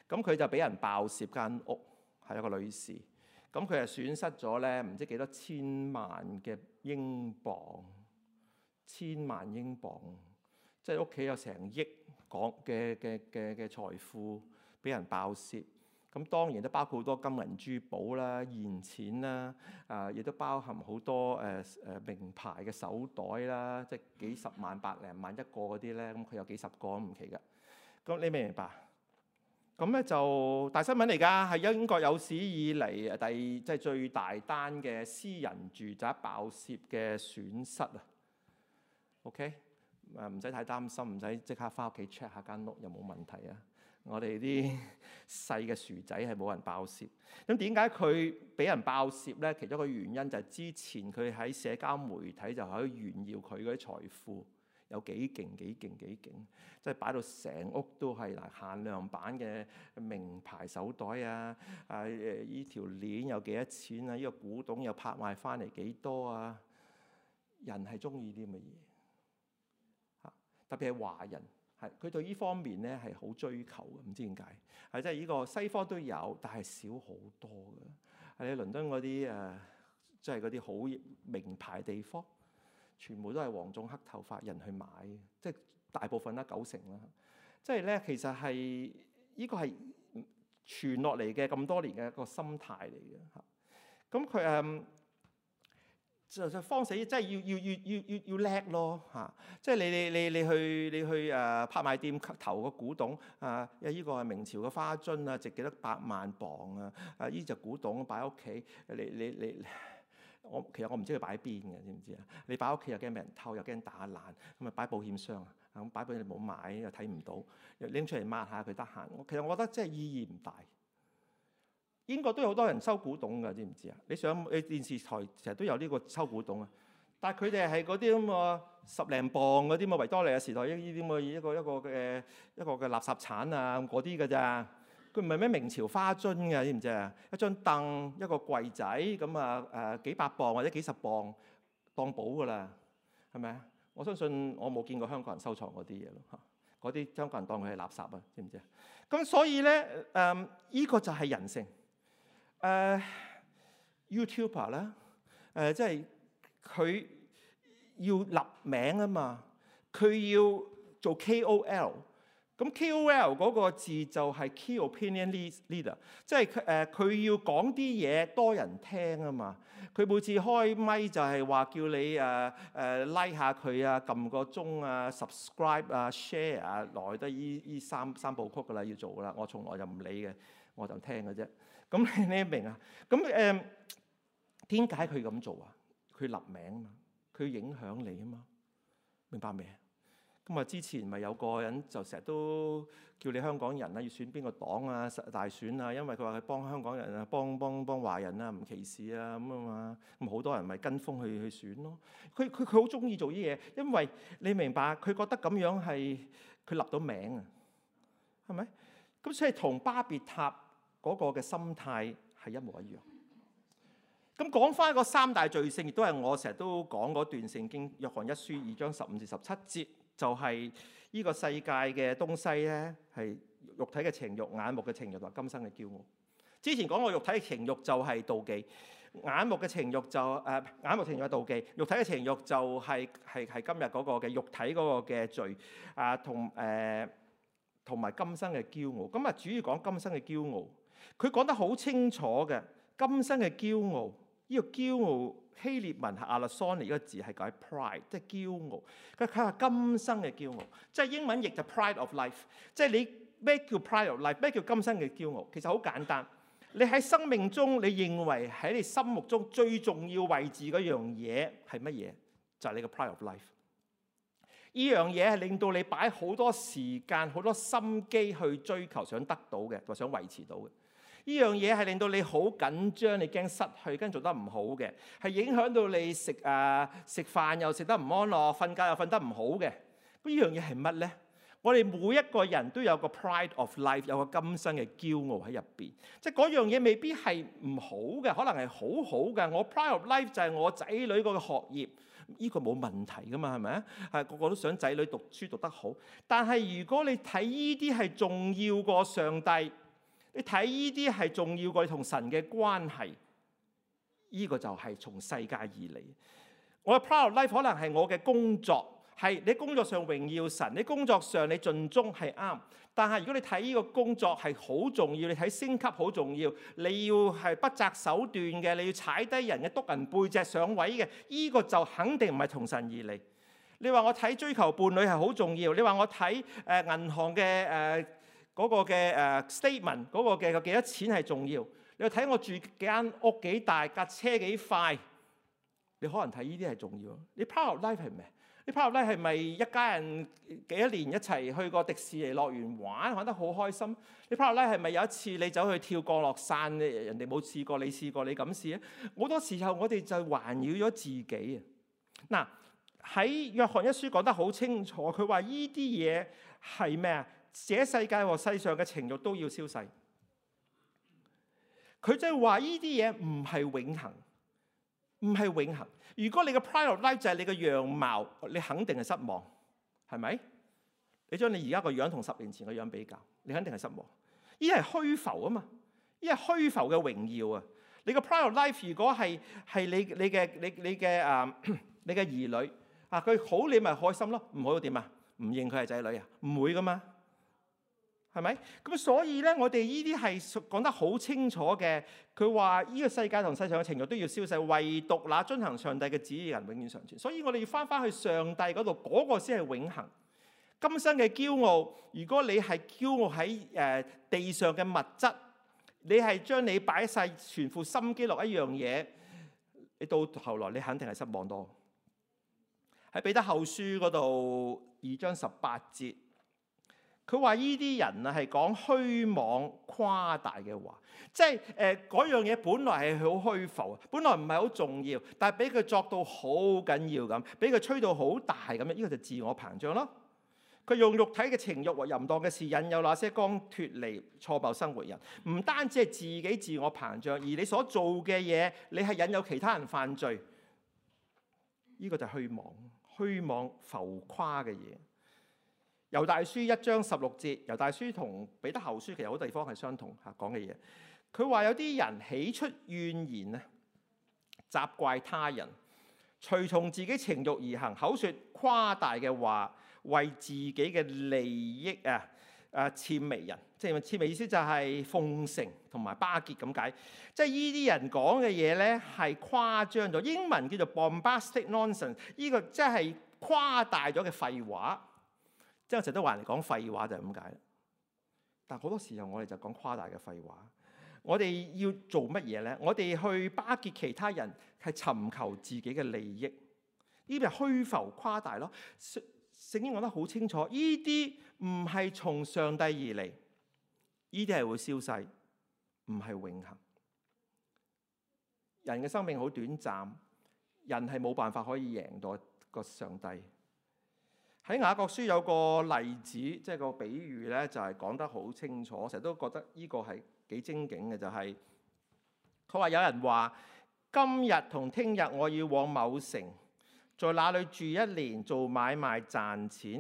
咁佢就俾人爆竊間屋，係一個女士。咁佢係損失咗咧唔知幾多千萬嘅英鎊，千萬英鎊，即係屋企有成億港嘅嘅嘅嘅財富俾人爆竊。咁當然都包括好多金銀珠寶啦、現錢啦，啊，亦都包含好多誒誒名牌嘅手袋啦，即係幾十萬、百零萬一個嗰啲咧，咁佢有幾十個唔奇㗎。咁你明唔明白？咁咧就大新聞嚟㗎，係英國有史以嚟第即係最大單嘅私人住宅爆竊嘅損失啊。OK， 誒唔使太擔心，唔使即刻翻屋企 check 下間屋有冇問題啊。我哋啲細嘅薯仔係冇人爆竊。咁點解佢俾人爆竊咧？其中一個原因就係之前佢喺社交媒體就可以炫耀佢嗰啲財富有幾勁幾勁幾勁，即係擺到成屋都係嗱限量版嘅名牌手袋啊！啊誒，依條鏈有幾多錢啊？呢個古董又拍賣翻嚟幾多啊？人係中意啲乜嘢嚇？特別係華人。係，佢對呢方面咧係好追求嘅，唔知點解。係即係呢個西方都有，但係少好多嘅。係你倫敦嗰啲誒，即係嗰啲好名牌地方，全部都係黃種黑頭髮人去買，即係大部分啦，九成啦。即係咧，其實係呢個係傳落嚟嘅咁多年嘅一個心態嚟嘅嚇。咁佢誒。就就慌死，即係要要要要要要叻咯嚇！即係你你你你去你去誒拍賣店投個古董啊，依個係明朝嘅花樽啊，值幾多百萬鎊啊！啊，依隻古董擺喺屋企，你你你我其實我唔知佢擺邊嘅，知唔知啊？你擺喺屋企又驚俾人偷，又驚打爛，咁啊擺保險箱啊，咁擺俾你冇買又睇唔到，拎出嚟抹下佢得閒。其實我覺得即係意義唔大。英國都有好多人收古董㗎，知唔知啊？你上你電視台成日都有呢個收古董啊，但係佢哋係嗰啲咁啊十零磅嗰啲咁啊維多利亞時代呢啲咁嘅一個一個嘅一個嘅垃圾鏟啊嗰啲㗎咋，佢唔係咩明朝花樽㗎，知唔知啊？一張凳一個櫃仔咁啊誒幾百磅或者幾十磅當寶㗎啦，係咪啊？我相信我冇見過香港人收藏嗰啲嘢咯嚇，嗰啲香港人當佢係垃圾啊，知唔知啊？咁所以咧誒，依個就係人性。誒、uh, YouTuber 啦，誒即係佢要立名啊嘛，佢要做 K O L，咁 K O L 嗰個字就係 Key Opinion Leader，即係誒佢要講啲嘢多人聽啊嘛，佢每次開咪就係話叫你誒誒、uh, uh, like 下佢啊，撳個鐘啊 ，subscribe 啊 ，share 啊，來得依依三三部曲噶啦，要做啦，我從來就唔理嘅，我就聽嘅啫。咁你你明啊？咁誒點解佢咁做啊？佢立名啊嘛，佢影響你啊嘛，明白未？咁啊之前咪有個人就成日都叫你香港人啊，要選邊個黨啊，大選啊，因為佢話佢幫香港人啊，幫幫幫華人啊，唔歧視啊咁啊嘛，咁好多人咪跟風去去選咯。佢佢佢好中意做啲嘢，因為你明白，佢覺得咁樣係佢立到名啊，係咪？咁所以同巴別塔嗰個嘅心態係一模一樣。咁講翻個三大罪性，亦都係我成日都講嗰段聖經《約翰一書》二章十五至十七節，就係、是、呢個世界嘅東西咧，係肉體嘅情慾、眼目嘅情慾同埋今生嘅驕傲。之前講過肉體嘅情慾就係妒忌，眼目嘅情慾就誒、呃、眼目情慾係妒忌，肉體嘅情慾就係係係今日嗰個嘅肉體嗰個嘅罪啊，同誒同埋今生嘅驕傲。咁啊，主要講今生嘅驕傲。佢講得好清楚嘅，今生嘅驕傲，呢、這個驕傲希臘文係阿拉桑尼呢個字係解 pride， 即係驕傲。佢佢話今生嘅驕傲，即係英文譯就 pride of life。即係你咩叫 pride of life？ 咩叫今生嘅驕傲？其實好簡單，你喺生命中，你認為喺你心目中最重要位置嗰樣嘢係乜嘢？就係、是、你嘅 pride of life。呢樣嘢係令到你擺好多時間、好多心機去追求、想得到嘅，或想維持到嘅。呢樣嘢係令到你好緊張，你驚失去，跟住做得唔好嘅，係影響到你食啊食飯又食得唔安樂，瞓覺又瞓得唔好嘅。咁呢樣嘢係乜咧？我哋每一個人都有個 pride of life， 有個今生嘅驕傲喺入邊。即係嗰樣嘢未必係唔好嘅，可能係好好嘅。我 pride of life 就係我仔女嗰個學業，呢個冇問題噶嘛，係咪啊？係個個都想仔女讀書讀得好。但係如果你睇呢啲係重要過上帝， 你睇呢啲係重要過你同神嘅關係。呢、這個就係從世界而嚟。我嘅 Pride of Life 可能係我嘅工作，係你工作上榮耀神，你工作上你盡忠係啱。但係如果你睇呢個工作係好重要，你睇升級好重要，你要係不擇手段嘅，你要踩低人嘅，督人背脊上位嘅，呢、這個就肯定唔係從神而嚟。你話我睇追求伴侶係好重要，你話我睇誒銀行嘅誒嗰個嘅誒 statement 嗰個嘅幾多錢係重要，你話睇我住間屋幾大，架車幾快，你可能睇呢啲係重要。你 Pride of Life 係咩？你 Pride of Life 係咪一家人幾多年一齊去過迪士尼樂園玩，玩得好開心？你 Pride of Life 係咪有一次你走去跳降落傘，人哋冇試過，你試過，你敢試啊？好多時候我哋就環繞咗自己啊！嗱，喺約翰一書講得好清楚，佢話呢啲嘢係咩啊？這世界和世上嘅情慾都要消逝。佢就係話呢啲嘢唔係永恆，唔係永恆。如果你嘅 Pride of Life 就係你嘅樣貌，你肯定係失望，係咪？你將你而家個樣同十年前個樣比較，你肯定係失望。呢係虛浮啊嘛，呢係虛浮嘅榮耀啊！你個 Pride of Life 如果係係你你嘅你你嘅啊你嘅兒女啊，佢好你咪開心咯，唔好又點啊？唔認佢係仔女啊？唔會噶嘛，係咪？咁所以咧，我哋呢啲係講得好清楚嘅。佢話呢個世界同世上嘅情慾都要消逝，唯獨那遵行上帝嘅旨意嘅人永遠常存。所以我哋要翻翻去上帝嗰度，嗰、嗰個先係永恆。今生嘅驕傲，如果你係驕傲喺誒地上嘅物質，你係將你擺晒全副心機落一樣嘢，你到後來你肯定係失望多。喺彼得後書嗰度二章十八節。佢話呢啲人啊係講虛妄誇大嘅話，即係誒嗰樣嘢本來係好虛浮，本來唔係好重要，但係俾佢作到好緊要咁，俾佢吹到好大咁樣，呢、這個就自我膨脹咯。佢用肉體嘅情慾和淫蕩嘅事引誘那些剛脫離錯謬生活人，唔單止係自己自我膨脹，而你所做嘅嘢，你係引誘其他人犯罪，呢、這個就係虛妄、虛妄浮誇嘅嘢。猶大書一章十六節，猶大書同彼得後書其實好地方係相同嚇講嘅嘢。佢話有啲人起出怨言啊，責怪他人，隨從自己情慾而行，口説誇大嘅話，為自己嘅利益啊啊諂媚人。即係諂媚意思就係奉承同埋巴結咁解。即係呢啲人講嘅嘢咧係誇張咗，英文叫做 bombastic nonsense。呢個即係誇大咗嘅廢話。即係我成日都話人哋講廢話就係咁解啦。但好多時候我哋就講誇大嘅廢話。我哋要做乜嘢咧？我哋去巴結其他人係尋求自己嘅利益，呢啲係虛浮誇大咯。聖經講得好清楚，呢啲唔係從上帝而嚟，呢啲係會消逝，唔係永恆。人嘅生命好短暫，人係冇辦法可以贏到個上帝。喺雅各書有個例子，即係個比喻咧，就係講得好清楚。我成日都覺得呢個係幾精警嘅，就係佢話有人話今日同聽日我要往某城，在那裡住一年做買賣賺錢。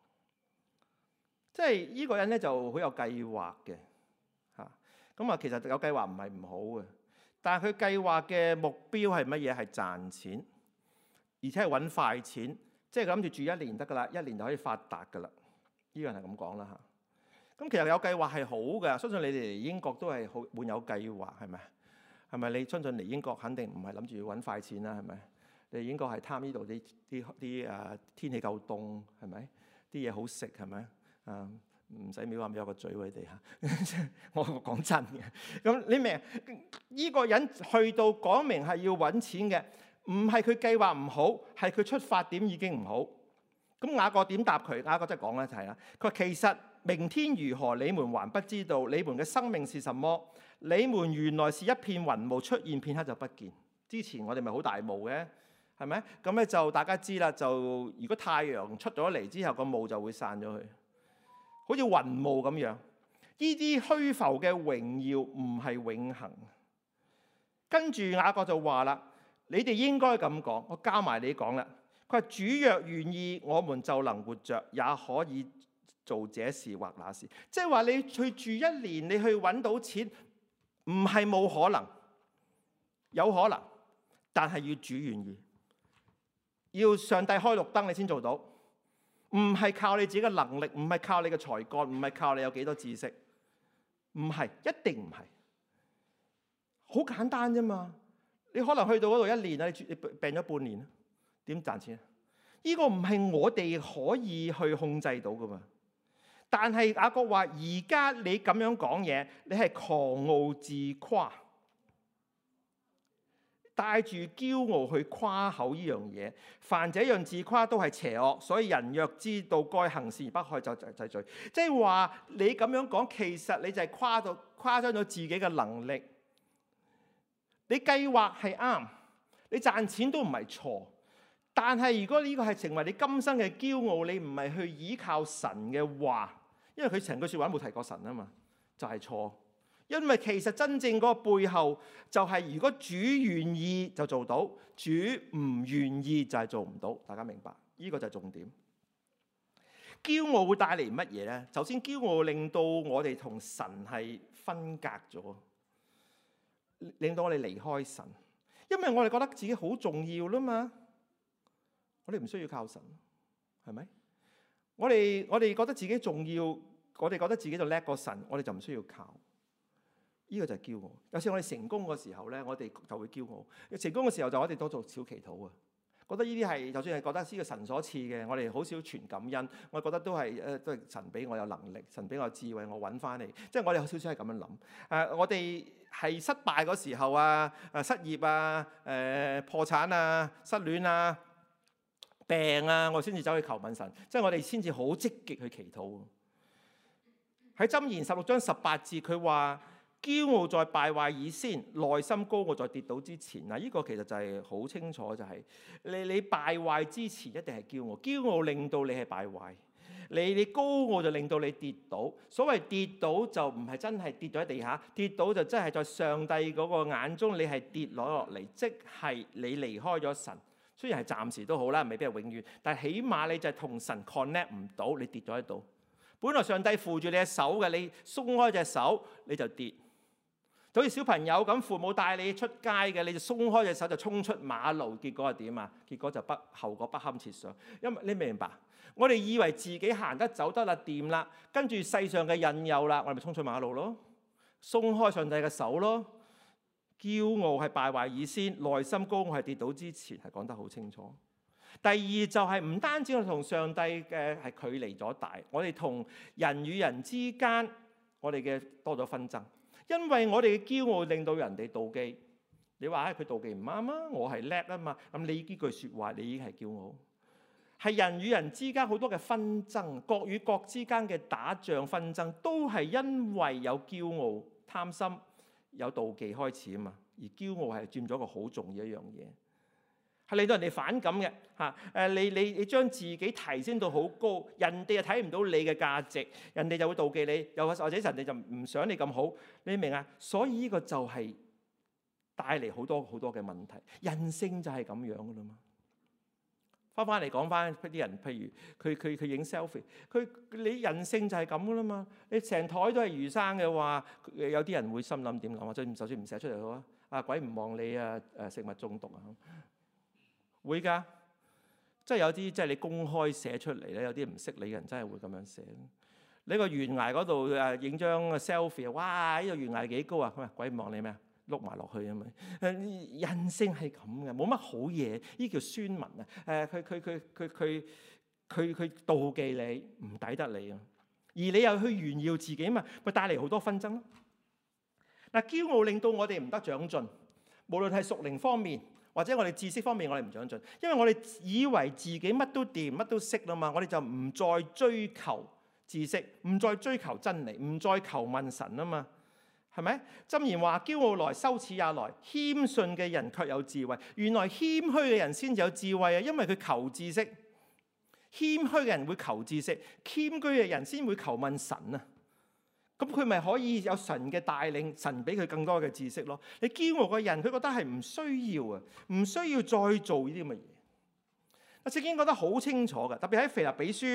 即係呢個人咧就好有計劃嘅嚇。咁啊，其實有計劃唔係唔好嘅，但係佢計劃嘅目標係乜嘢？係賺錢，而且係揾快錢。即係佢諗住住一年得㗎啦，一年就可以發達㗎啦。呢個人係咁講啦嚇。咁其實有計劃係好嘅，相信你哋嚟英國都係好滿有計劃，係咪？係咪？你相信嚟英國肯定唔係諗住要揾快錢啦，係咪？你嚟英國係貪呢度啲啲啲誒天氣夠凍，係咪？啲嘢好食，係咪？啊，唔使秒話秒個嘴喎，你哋嚇。我講真嘅，咁你明？呢個人去到講明係要揾錢嘅。唔係佢計劃唔好，係佢出發點已經唔好。咁雅各點答佢？雅各即係講咧就係啦。佢話其實明天如何，你們還不知道。你們嘅生命是什麼？你們原來是一片雲霧，出現片刻就不見。之前我哋咪好大霧嘅，係咪？咁咧就大家知啦。就如果太陽出咗嚟之後，個霧就會散咗去，好似雲霧咁樣。呢啲虛浮嘅榮耀唔係永恆。跟住雅各就話啦。你哋應該咁講，我交埋你講啦。佢話主若願意，我們就能活着，也可以做這事或那事。即係話你去住一年，你去揾到錢，唔係冇可能，有可能，但係要主願意，要上帝開綠燈你先做到，唔係靠你自己嘅能力，唔係靠你嘅才幹，唔係靠你有幾多知識，唔係，一定唔係，好簡單啫嘛。你可能去到嗰度一年啊，你病咗半年，點賺錢啊？呢個唔係我哋可以去控制到噶嘛。但係雅各話：而家你咁樣講嘢，你係狂傲自誇，帶住驕傲去誇口呢樣嘢。凡這樣自誇都係邪惡，所以人若知道該行善而不去，就就就罪。即係話你咁樣講，其實你就係誇到誇張咗自己嘅能力。你計劃係啱，你賺錢都唔係錯。但係如果呢個係成為你今生嘅驕傲，你唔係去依靠神嘅話，因為佢成句説話冇提過神啊嘛，就係錯。因為其實真正嗰個背後就係，如果主願意就做到，主唔願意就係做唔到。大家明白？呢個就係重點。驕傲會帶嚟乜嘢咧？首先，驕傲令到我哋同神係分隔咗，令到我哋離開神，因為我哋覺得自己好重要啦嘛。我哋唔需要靠神，係咪？我哋我哋覺得自己重要，我哋覺得自己就叻過神，我哋就唔需要靠。呢個就係驕傲。有時我哋成功嘅時候咧，我哋就會驕傲。成功嘅時候就我哋多做小祈禱啊，覺得呢啲係就算係覺得呢個神所賜嘅，我哋好少傳感恩。我覺得都係誒，都係神俾我有能力，神俾我有智慧，我揾翻嚟。即係我哋有少少係咁樣諗。誒、呃，我哋係失敗嗰時候啊，誒失業啊，誒、呃、破產啊，失戀啊。病啊，我先至走去求問神，即係我哋先至好積極去祈禱。喺箴言十六章十八節，佢話：驕傲在敗壞以先，內心高傲在跌倒之前。嗱，呢個其實就係好清楚，就係你你敗壞之前一定係驕傲，驕傲令到你係敗壞。你你高傲就令到你跌倒。所謂跌倒就唔係真係跌咗喺地下，跌倒就真係在上帝嗰個眼中你係跌落落嚟，即係你離開咗神。雖然係暫時都好啦，未必係永遠，但係起碼你就係同神 connect 唔到，你跌咗喺度。本來上帝扶住你隻手嘅，你鬆開隻手你就跌。就好似小朋友咁，父母帶你出街嘅，你就鬆開隻手就衝出馬路，結果係點啊？結果就不後果不堪設想。因為你明唔明白？我哋以為自己行得走得啦掂啦，跟住世上嘅引誘啦，我哋咪衝出馬路咯，鬆開上帝嘅手咯。驕傲係敗壞以先，內心高傲係跌倒之前，係講得好清楚。第二就係唔單止我哋同上帝嘅係距離咗大，我哋同人與人之間，我哋嘅多咗紛爭，因為我哋嘅驕傲令到人哋妒忌。你話唉，佢妒忌唔啱啊，我係叻啊嘛，咁你呢句説話你已經係驕傲。係人與人之間好多嘅紛爭，國與國之間嘅打仗紛爭，都係因為有驕傲、貪心。有妒忌開始啊嘛，而驕傲係佔咗個好重要一樣嘢，係令到人哋反感嘅嚇。誒，你你你將自己提升到好高，人哋又睇唔到你嘅價值，人哋就會妒忌你，又或者人哋就唔想你咁好，你明啊？所以呢個就係帶嚟好多好多嘅問題，人性就係咁樣噶啦嘛。翻翻嚟講翻啲人，譬如佢佢佢影 selfie，佢你人性就係咁噶啦嘛。你成枱都係魚生嘅話，有啲人會心諗點諗啊？就就算唔寫出嚟好啊，啊鬼唔望你啊誒食物中毒啊，會㗎。即係有啲即係你公開寫出嚟咧，有啲唔識你嘅人真係會咁樣寫。你個懸崖嗰度誒影張 selfie，哇！呢個懸崖幾高啊？佢話鬼唔望你咩啊？碌埋落去啊嘛！人性係咁嘅，冇乜好嘢。呢叫酸民啊！誒，佢佢佢佢佢佢佢妒忌你，唔抵得你啊！而你又去炫耀自己嘛，咪帶嚟好多紛爭咯。嗱，驕傲令到我哋唔得長進，無論係屬靈方面或者我哋知識方面，我哋唔長進，因為我哋以為自己乜都掂，乜都識啦嘛，我哋就唔再追求知識，唔再追求真理，唔再求問神啊嘛。係咪？箴言話：驕傲來，羞恥也來；謙遜嘅人卻有智慧。原來謙虛嘅人先至有智慧啊，因為佢求知識。謙虛嘅人會求知識，謙虛嘅人先會求問神啊。咁佢咪可以有神嘅帶領，神俾佢更多嘅知識咯。你驕傲嘅人，佢覺得係唔需要啊，唔需要再做呢啲咁嘅嘢。聖經覺得好清楚嘅，特別喺腓立比書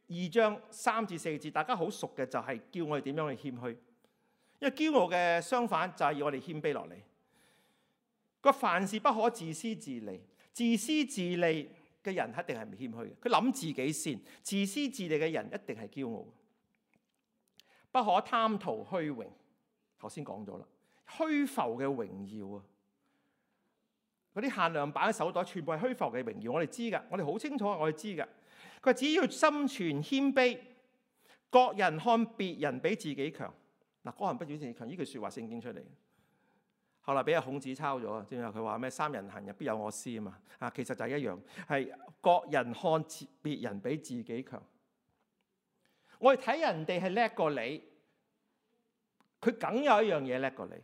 二章三至四節，大家好熟嘅就係叫我哋點樣去謙虛。因為驕傲嘅相反就係要我哋謙卑落嚟。個凡事不可自私自利，自私自利嘅人一定係唔謙虛嘅。佢諗自己先，自私自利嘅人一定係驕傲。不可貪圖虛榮，頭先講咗啦，虛浮嘅榮耀啊，嗰啲限量版嘅手袋全部係虛浮嘅榮耀，我哋知㗎，我哋好清楚，我哋知㗎。佢話只要心存謙卑，各人看別人比自己強。嗱，各人不比自己強，呢句説話聖經出嚟。後來俾阿孔子抄咗啊，知唔知啊？佢話咩？三人行，入必有我師啊嘛。啊，其實就係一樣，係各人看別人比自己強。我哋睇人哋係叻過你，佢梗有一樣嘢叻過你。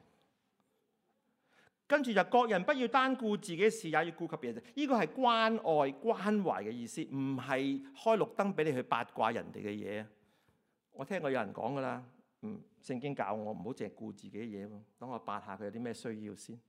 跟住就各人不要單顧自己嘅事，也要顧及別人。呢個係關愛關懷嘅意思，唔係開綠燈俾你去八卦人哋嘅嘢。我聽過有人講噶啦，嗯，聖經教我唔好淨係顧自己嘅嘢喎，等我八下佢有啲咩需要先。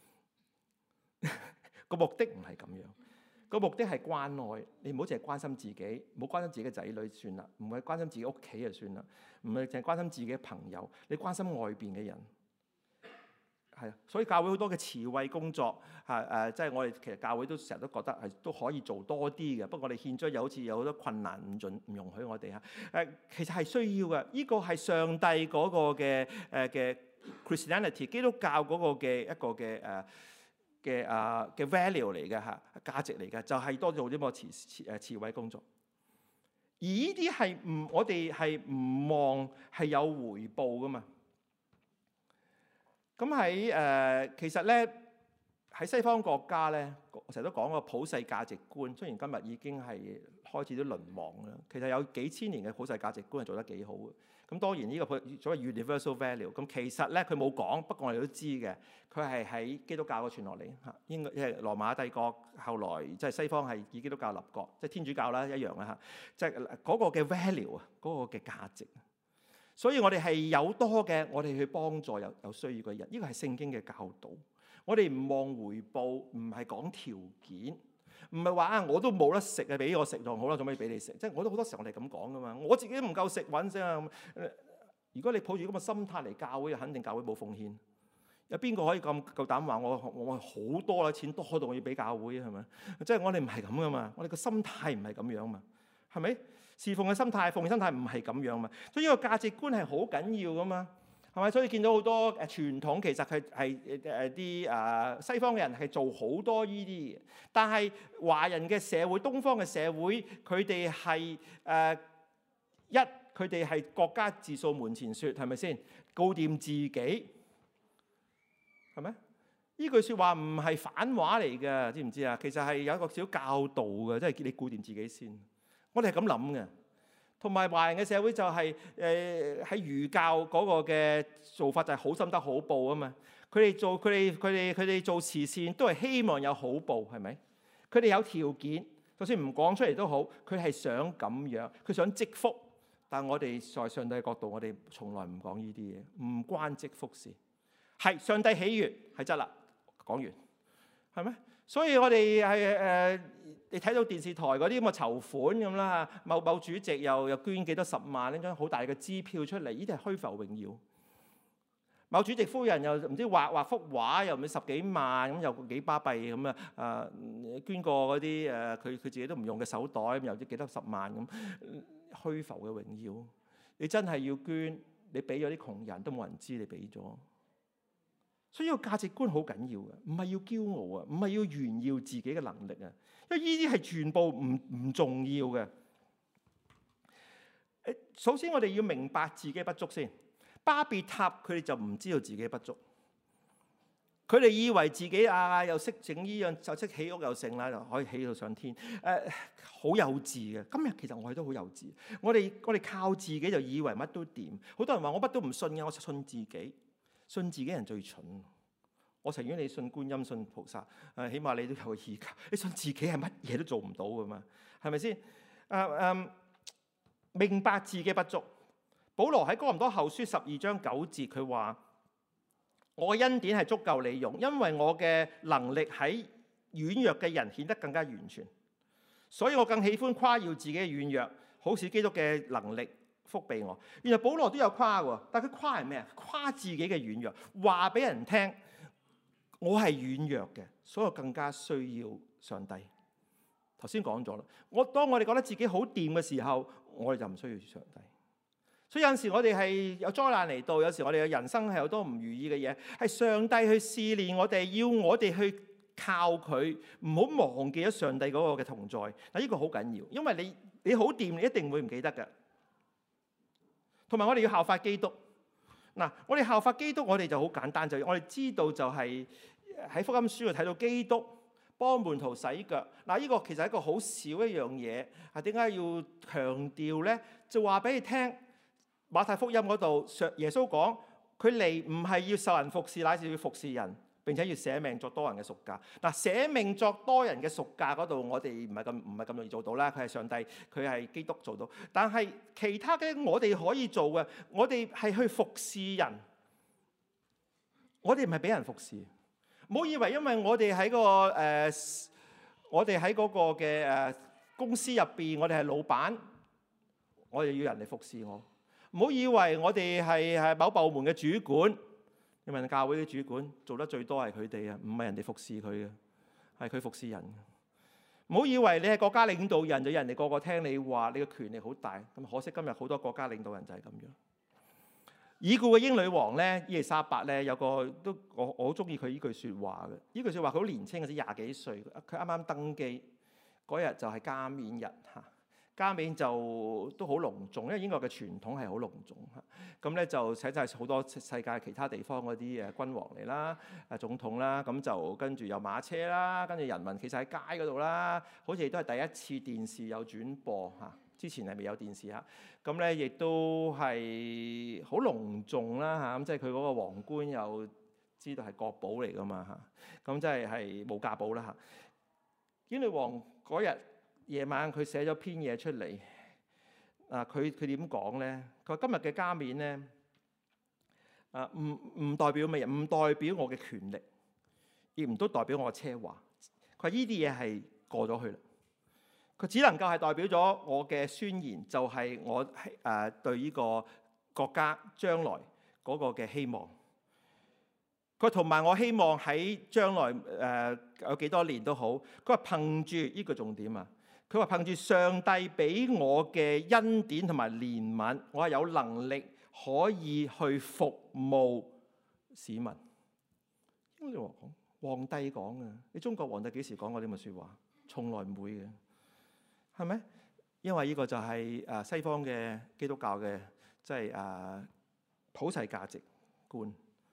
個目的唔係咁樣，個目的係關愛。你唔好淨係關心自己，唔好關心自己嘅仔女算啦，唔係關心自己屋企就算啦，唔係淨係關心自己嘅朋友，你關心外邊嘅人。係啊，所以教會好多嘅慈惠工作，係誒，即係我哋其實教會都成日都覺得係都可以做多啲嘅。不過我哋獻出又好似有好多困難，唔準唔容許我哋嚇誒，其實係需要嘅。呢個係上帝嗰個嘅誒嘅 Christianity 基督教嗰個嘅一個嘅誒嘅啊嘅 value 嚟嘅嚇，價值嚟嘅，就係多做啲咁嘅慈慈誒慈惠工作。而呢啲係唔我哋係唔望係有回報噶嘛。咁喺誒，其實咧喺西方國家咧，我成日都講個普世價值觀。雖然今日已經係開始都淪亡啦，其實有幾千年嘅普世價值觀係做得幾好嘅。咁當然呢個所謂 universal value，咁其實咧佢冇講，不過我哋都知嘅，佢係喺基督教嗰傳落嚟嚇。應該即係羅馬帝國後來即係西方係以基督教立國，即係天主教啦一樣啦嚇。即係嗰個嘅 value 啊，嗰個嘅價值。所以我哋係有多嘅，我哋去幫助有有需要嘅人，呢個係聖經嘅教導。我哋唔望回報，唔係講條件，唔係話啊我都冇得食啊，俾我食就好啦，做咩俾你食？即係我都好多時候我哋咁講噶嘛，我自己都唔夠食揾先啊。如果你抱住咁嘅心態嚟教會，肯定教會冇奉獻。有邊個可以咁夠膽話我我好多啦，錢多到我要俾教會啊？係咪？即係我哋唔係咁噶嘛，我哋個心態唔係咁樣嘛，係咪？侍奉嘅心態、奉獻心態唔係咁樣嘛，所以呢個價值觀係好緊要噶嘛，係咪？所以見到好多誒傳統，其實係係誒啲誒西方嘅人係做好多呢啲嘢，但係華人嘅社會、東方嘅社會，佢哋係誒一，佢哋係國家自掃門前雪，係咪先？顧掂自己，係咪？呢句説話唔係反話嚟嘅，知唔知啊？其實係有一個小教導嘅，即係叫你顧掂自己先。我哋係咁諗嘅，同埋華人嘅社會就係誒喺儒教嗰個嘅做法就係好心得好報啊嘛。佢哋做佢哋佢哋佢哋做慈善都係希望有好報，係咪？佢哋有條件，就算唔講出嚟都好，佢係想咁樣，佢想積福。但係我哋在上帝嘅角度，我哋從來唔講呢啲嘢，唔關積福事。係上帝喜悅係真啦，講完係咩？所以我哋係誒，你睇到電視台嗰啲咁嘅籌款咁啦，某某主席又又捐幾多十萬，拎張好大嘅支票出嚟，呢啲係虛浮榮耀。某主席夫人又唔知畫畫幅畫，又唔知十幾萬咁，又幾巴閉咁啊！誒捐過嗰啲誒，佢佢自己都唔用嘅手袋，又唔知幾多十萬咁，虛浮嘅榮耀。你真係要捐，你俾咗啲窮人都冇人知你俾咗。所以個價值觀好緊要嘅，唔係要驕傲啊，唔係要炫耀自己嘅能力啊，因為呢啲係全部唔唔重要嘅。誒，首先我哋要明白自己不足先。巴別塔佢哋就唔知道自己不足，佢哋以為自己啊又識整呢樣，就識起屋又成啦，就可以起到上天。誒、呃，好幼稚嘅。今日其實我哋都好幼稚，我哋我哋靠自己就以為乜都掂。好多人話我乜都唔信嘅，我信自己。信自己人最蠢，我情願你信觀音、信菩薩，誒，起碼你都有個依靠。你信自己係乜嘢都做唔到噶嘛？係咪先？誒、呃、誒，明白自己不足。保羅喺哥林多後書十二章九節，佢話：我嘅恩典係足夠你用，因為我嘅能力喺軟弱嘅人顯得更加完全。所以我更喜歡誇耀自己嘅軟弱， 好似基督嘅能力覆庇我。原來保羅都有誇喎，但係佢誇係咩啊？誇自己嘅軟弱，話俾人聽我係軟弱嘅，所以我更加需要上帝。頭先講咗啦，我當我哋覺得自己好掂嘅時候，我哋就唔需要上帝。所以有陣時我哋係有災難嚟到，有時我哋嘅人生係好多唔如意嘅嘢，係上帝去試煉我哋，要我哋去靠佢，唔好忘記咗上帝嗰個嘅同在。嗱，呢個好緊要，因為你你好掂，你一定會唔記得嘅。同埋我哋要效法基督。嗱，我哋效法基督，我哋就好簡單，就我哋知道就係喺福音書度睇到基督幫門徒洗腳。嗱，呢個其實係一個好少一樣嘢，係點解要強調咧？就話俾你聽。馬太福音嗰度，耶穌講佢嚟唔係要受人服侍，乃是要服侍人，並且要捨命作多人嘅贖價。嗱，捨命作多人嘅贖價嗰度，我哋唔係咁唔係咁容易做到啦。佢係上帝，佢係基督做到。但係其他嘅我哋可以做嘅，我哋係去服侍人。我哋唔係俾人服侍。唔好以為因為我哋喺、嗰個誒、呃，我哋喺嗰個嘅誒、呃、公司入邊，我哋係老闆，我哋要人嚟服侍我。唔好以為我哋係係某部門嘅主管，你問教會啲主管做得最多係佢哋啊，唔係人哋服侍佢嘅，係佢服侍人。唔好以為你係國家領導人就人哋個個聽你話，你嘅權力好大。咁可惜今日好多國家領導人就係咁樣。已故嘅英女王咧，伊麗莎白咧，有個都我我好中意佢呢句説話嘅。呢句説話佢好年輕嘅，先廿幾歲，佢啱啱登基嗰日就係加冕日嚇。加冕就都好隆重，因為英國嘅傳統係好隆重嚇。咁咧就請晒好多世界其他地方嗰啲誒君王嚟啦、誒總統啦，咁就跟住有馬車啦，跟住人民企晒喺街嗰度啦，好似都係第一次電視有轉播嚇，之前係未有電視嚇。咁咧亦都係好隆重啦嚇，咁即係佢嗰個皇冠又知道係國寶嚟噶嘛嚇，咁即係係無價寶啦嚇。英女王嗰日夜晚佢寫咗篇嘢出嚟，啊佢佢點講咧？佢話今日嘅加冕咧，啊唔唔代表乜嘢？唔代表我嘅權力，亦唔都代表我嘅奢華。佢話呢啲嘢係過咗去啦。佢只能夠係代表咗我嘅宣言，就係、是、我係誒、呃、對呢個國家將來嗰個嘅希望。佢同埋我希望喺將來誒、呃、有幾多年都好。佢話憑住呢個重點啊！佢話憑住上帝俾我嘅恩典同埋憐憫，我係有能力可以去服務市民。英女王講，皇帝講嘅，你中國皇帝幾時講過呢啲咁嘅説話？從來唔會嘅，係咪？因為呢個就係誒西方嘅基督教嘅，即係誒普世價值觀。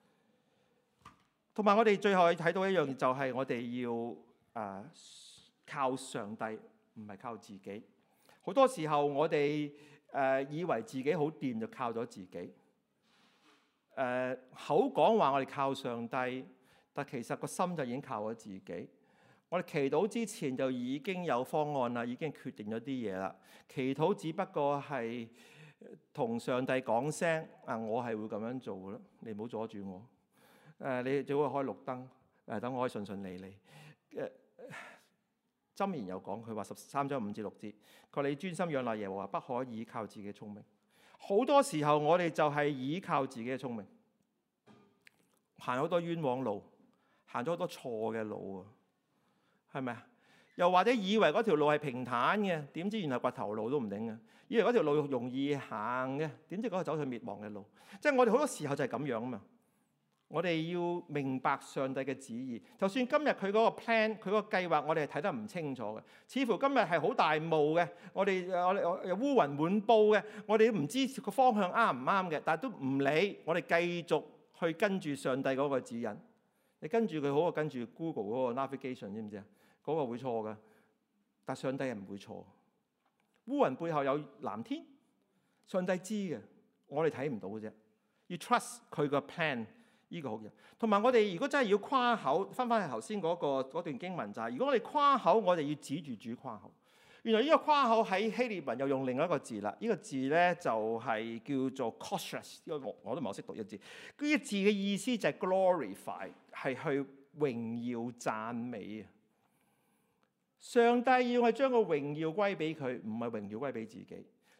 同埋我哋最後睇到一樣，就係我哋要誒、呃、靠上帝。唔係靠自己，好多時候我哋誒、呃、以為自己好掂就靠咗自己。誒、呃、口講話我哋靠上帝，但其實個心就已經靠咗自己。我哋祈禱之前就已經有方案啦，已經決定咗啲嘢啦。祈禱只不過係同上帝講聲啊，我係會咁樣做嘅咯，你唔好阻住我。誒、呃、你最好開綠燈，誒、呃、等我可以順順利利。誒、呃。箴言又講，佢話十三章五至六節，佢話你專心仰賴耶和華，不可以靠自己嘅聰明。好多時候我哋就係依靠自己嘅聰明，行好多冤枉路，行咗好多錯嘅路啊，係咪啊？又或者以為嗰條路係平坦嘅，點知原來掘頭路都唔頂嘅；以為嗰條路容易行嘅，點知嗰個走向滅亡嘅路。即係我哋好多時候就係咁樣啊嘛。我哋要明白上帝嘅旨意，就算今日佢嗰個 plan，佢嗰個計劃，我哋係睇得唔清楚嘅。似乎今日係好大霧嘅，我哋我哋又烏雲滿布嘅，我哋都唔知個方向啱唔啱嘅，但係都唔理，我哋繼續去跟住上帝嗰個指引。你跟住佢好過跟住 Google 嗰個 navigation， 知唔知啊？嗰個會錯㗎，但係上帝係唔會錯。烏雲背後有藍天，上帝知嘅，我哋睇唔到嘅啫。要 trust 佢個 plan。呢個好嘅，同埋我哋如果真係要誇口，翻返去頭先嗰個嗰段經文就係、是，如果我哋誇口，我哋要指住主誇口。原來呢個誇口喺希臘文又用另一個字啦，呢、這個字咧就係、是、叫做 kosher， 呢個我我都唔係好識讀呢個字。呢、這個字嘅意思就係 glorify， 係去榮耀讚美啊！上帝要係將個榮耀歸俾佢，唔係榮耀歸俾自己。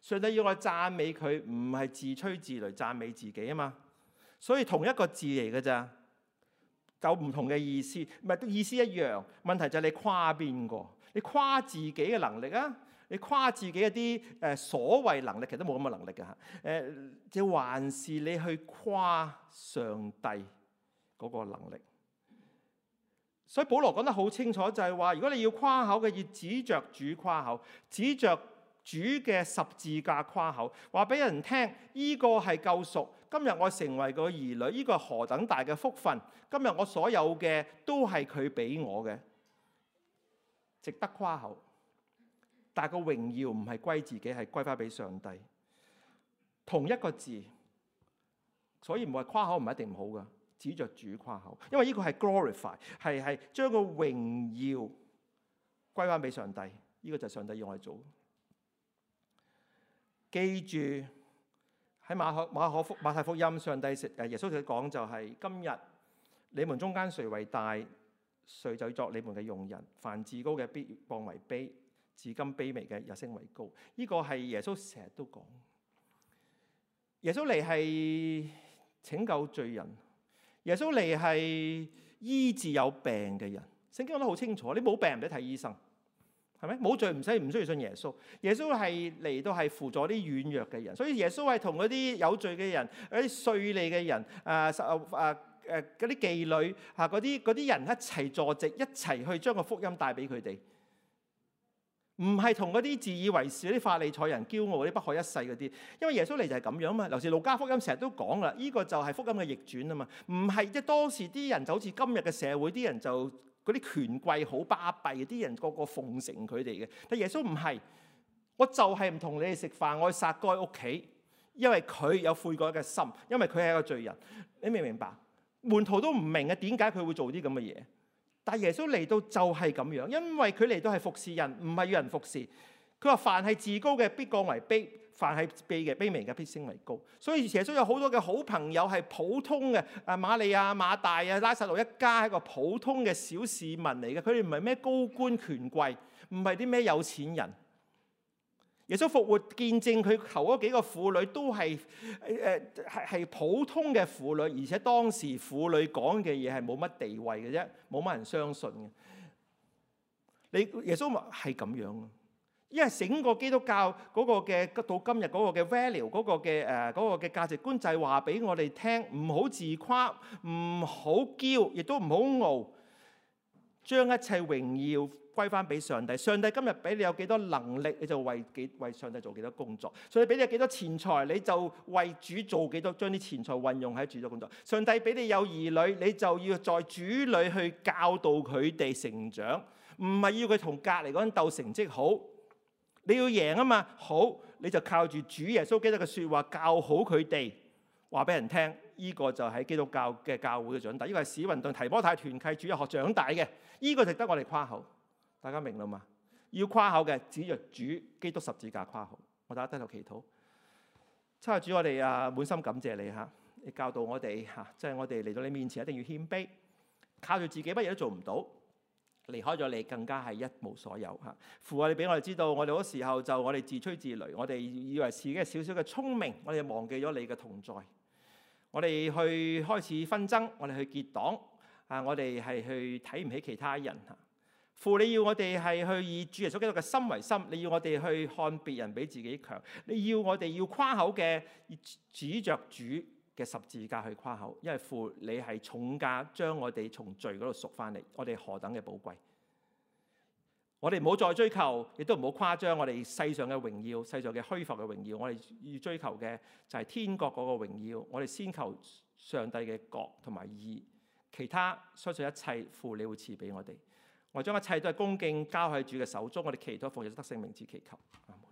上帝要我讚美佢，唔係自吹自擂讚美自己啊嘛。所以同一個字嚟嘅咋，有唔同嘅意思，唔係意思一樣。問題就係你誇邊個？你誇自己嘅能力啊？你誇自己一啲誒所謂能力，其實都冇咁嘅能力嘅嚇。誒，即係還是你去誇上帝嗰個能力？所以保羅講得好清楚，就係話，如果你要誇口嘅，要指着主誇口，指着主嘅十字架誇口，話俾人聽，呢個係救贖。今日我成為個兒女，呢個係何等大嘅福分。今日我所有嘅都係佢俾我嘅，值得誇口。但係個榮耀唔係歸自己，係歸翻俾上帝。同一個字，所以唔係誇口唔一定唔好噶。指着主誇口，因為呢個係 glorify， 係係將個榮耀歸翻俾上帝。呢個就係上帝要我哋做。記住喺馬可馬可福馬太福音，上帝誒耶穌佢講就係：今日你們中間誰為大，誰就作你們嘅用人。凡自高嘅必降為卑，至今卑微嘅也升為高。呢個係耶穌成日都講。耶穌嚟係拯救罪人。耶穌嚟係醫治有病嘅人，聖經講得好清楚。你冇病唔使睇醫生，係咪？冇罪唔使唔需要信耶穌。耶穌係嚟到係輔助啲軟弱嘅人，所以耶穌係同嗰啲有罪嘅人、嗰啲稅吏嘅人、誒誒誒誒嗰啲妓女嚇嗰啲嗰啲人一齊坐席，一齊去將個福音帶俾佢哋。唔係同嗰啲自以為是嗰啲法利賽人驕傲嗰啲不可一世嗰啲，因為耶穌嚟就係咁樣啊嘛。尤其路加福音成日都講啦，呢個就係福音嘅逆轉啊嘛。唔係即係當時啲人就好似今日嘅社會啲人就嗰啲權貴好巴閉，啲人個個奉承佢哋嘅。但耶穌唔係，我就係唔同你哋食飯，我去撒該屋企，因為佢有悔改嘅心，因為佢係一個罪人。你明唔明白？門徒都唔明嘅點解佢會做啲咁嘅嘢。但耶穌嚟到就係咁樣，因為佢嚟到係服侍人，唔係要人服侍。佢話：凡係自高嘅必降為卑，凡係卑嘅卑微嘅必升為高。所以耶穌有好多嘅好朋友係普通嘅，啊瑪利亞、馬大啊、拉撒路一家係一個普通嘅小市民嚟嘅，佢哋唔係咩高官權貴，唔係啲咩有錢人。耶穌復活見證佢求嗰幾個婦女都係誒係係普通嘅婦女，而且當時婦女講嘅嘢係冇乜地位嘅啫，冇乜人相信嘅。你耶穌話係咁樣啊，因為整個基督教嗰個嘅到今日嗰個嘅 value 嗰個嘅誒嗰個嘅價值觀就係話俾我哋聽，唔好自誇，唔好驕，亦都唔好傲，將一切榮耀歸翻俾上帝。上帝今日俾你有幾多能力，你就為幾為上帝做幾多工作。上帝俾你有幾多錢財，你就為主做幾多，將啲錢財運用喺主嘅工作。上帝俾你有兒女，你就要在主裏去教導佢哋成長，唔係要佢同隔離嗰人鬥成績好。你要贏啊嘛，好，你就靠住主耶穌基督嘅説話教好佢哋，話俾人聽。呢、這個就係基督教嘅教會嘅長大，呢、這個係使運動提摩太團契主日學長大嘅，呢、這個值得我哋誇口。大家明啦嘛？要誇口嘅，指着主基督十字架誇口。我大家低頭祈禱，親愛主，我哋啊滿心感謝你嚇，你教導我哋嚇，即係我哋嚟到你面前一定要謙卑，靠住自己乜嘢都做唔到，離開咗你更加係一無所有嚇。父啊，你俾我哋知道，我哋嗰時候就我哋自吹自擂，我哋以為自己係少少嘅聰明，我哋忘記咗你嘅同在。我哋去開始紛爭，我哋去結黨啊，我哋係去睇唔起其他人嚇。父，你要我哋係去以主耶穌基督嘅心為心，你要我哋去看別人比自己強，你要我哋要誇口嘅，指着主嘅十字架去誇口，因為父你係重價將我哋從罪嗰度贖翻嚟，我哋何等嘅寶貴。我哋唔好再追求，亦都唔好誇張我哋世上嘅榮耀、世上嘅虛浮嘅榮耀。我哋要追求嘅就係天國嗰個榮耀。我哋先求上帝嘅國同埋義，其他相信一切父你會賜俾我哋。我將一切都係恭敬交喺主嘅手中，我哋祈禱奉耶穌得勝名字祈求。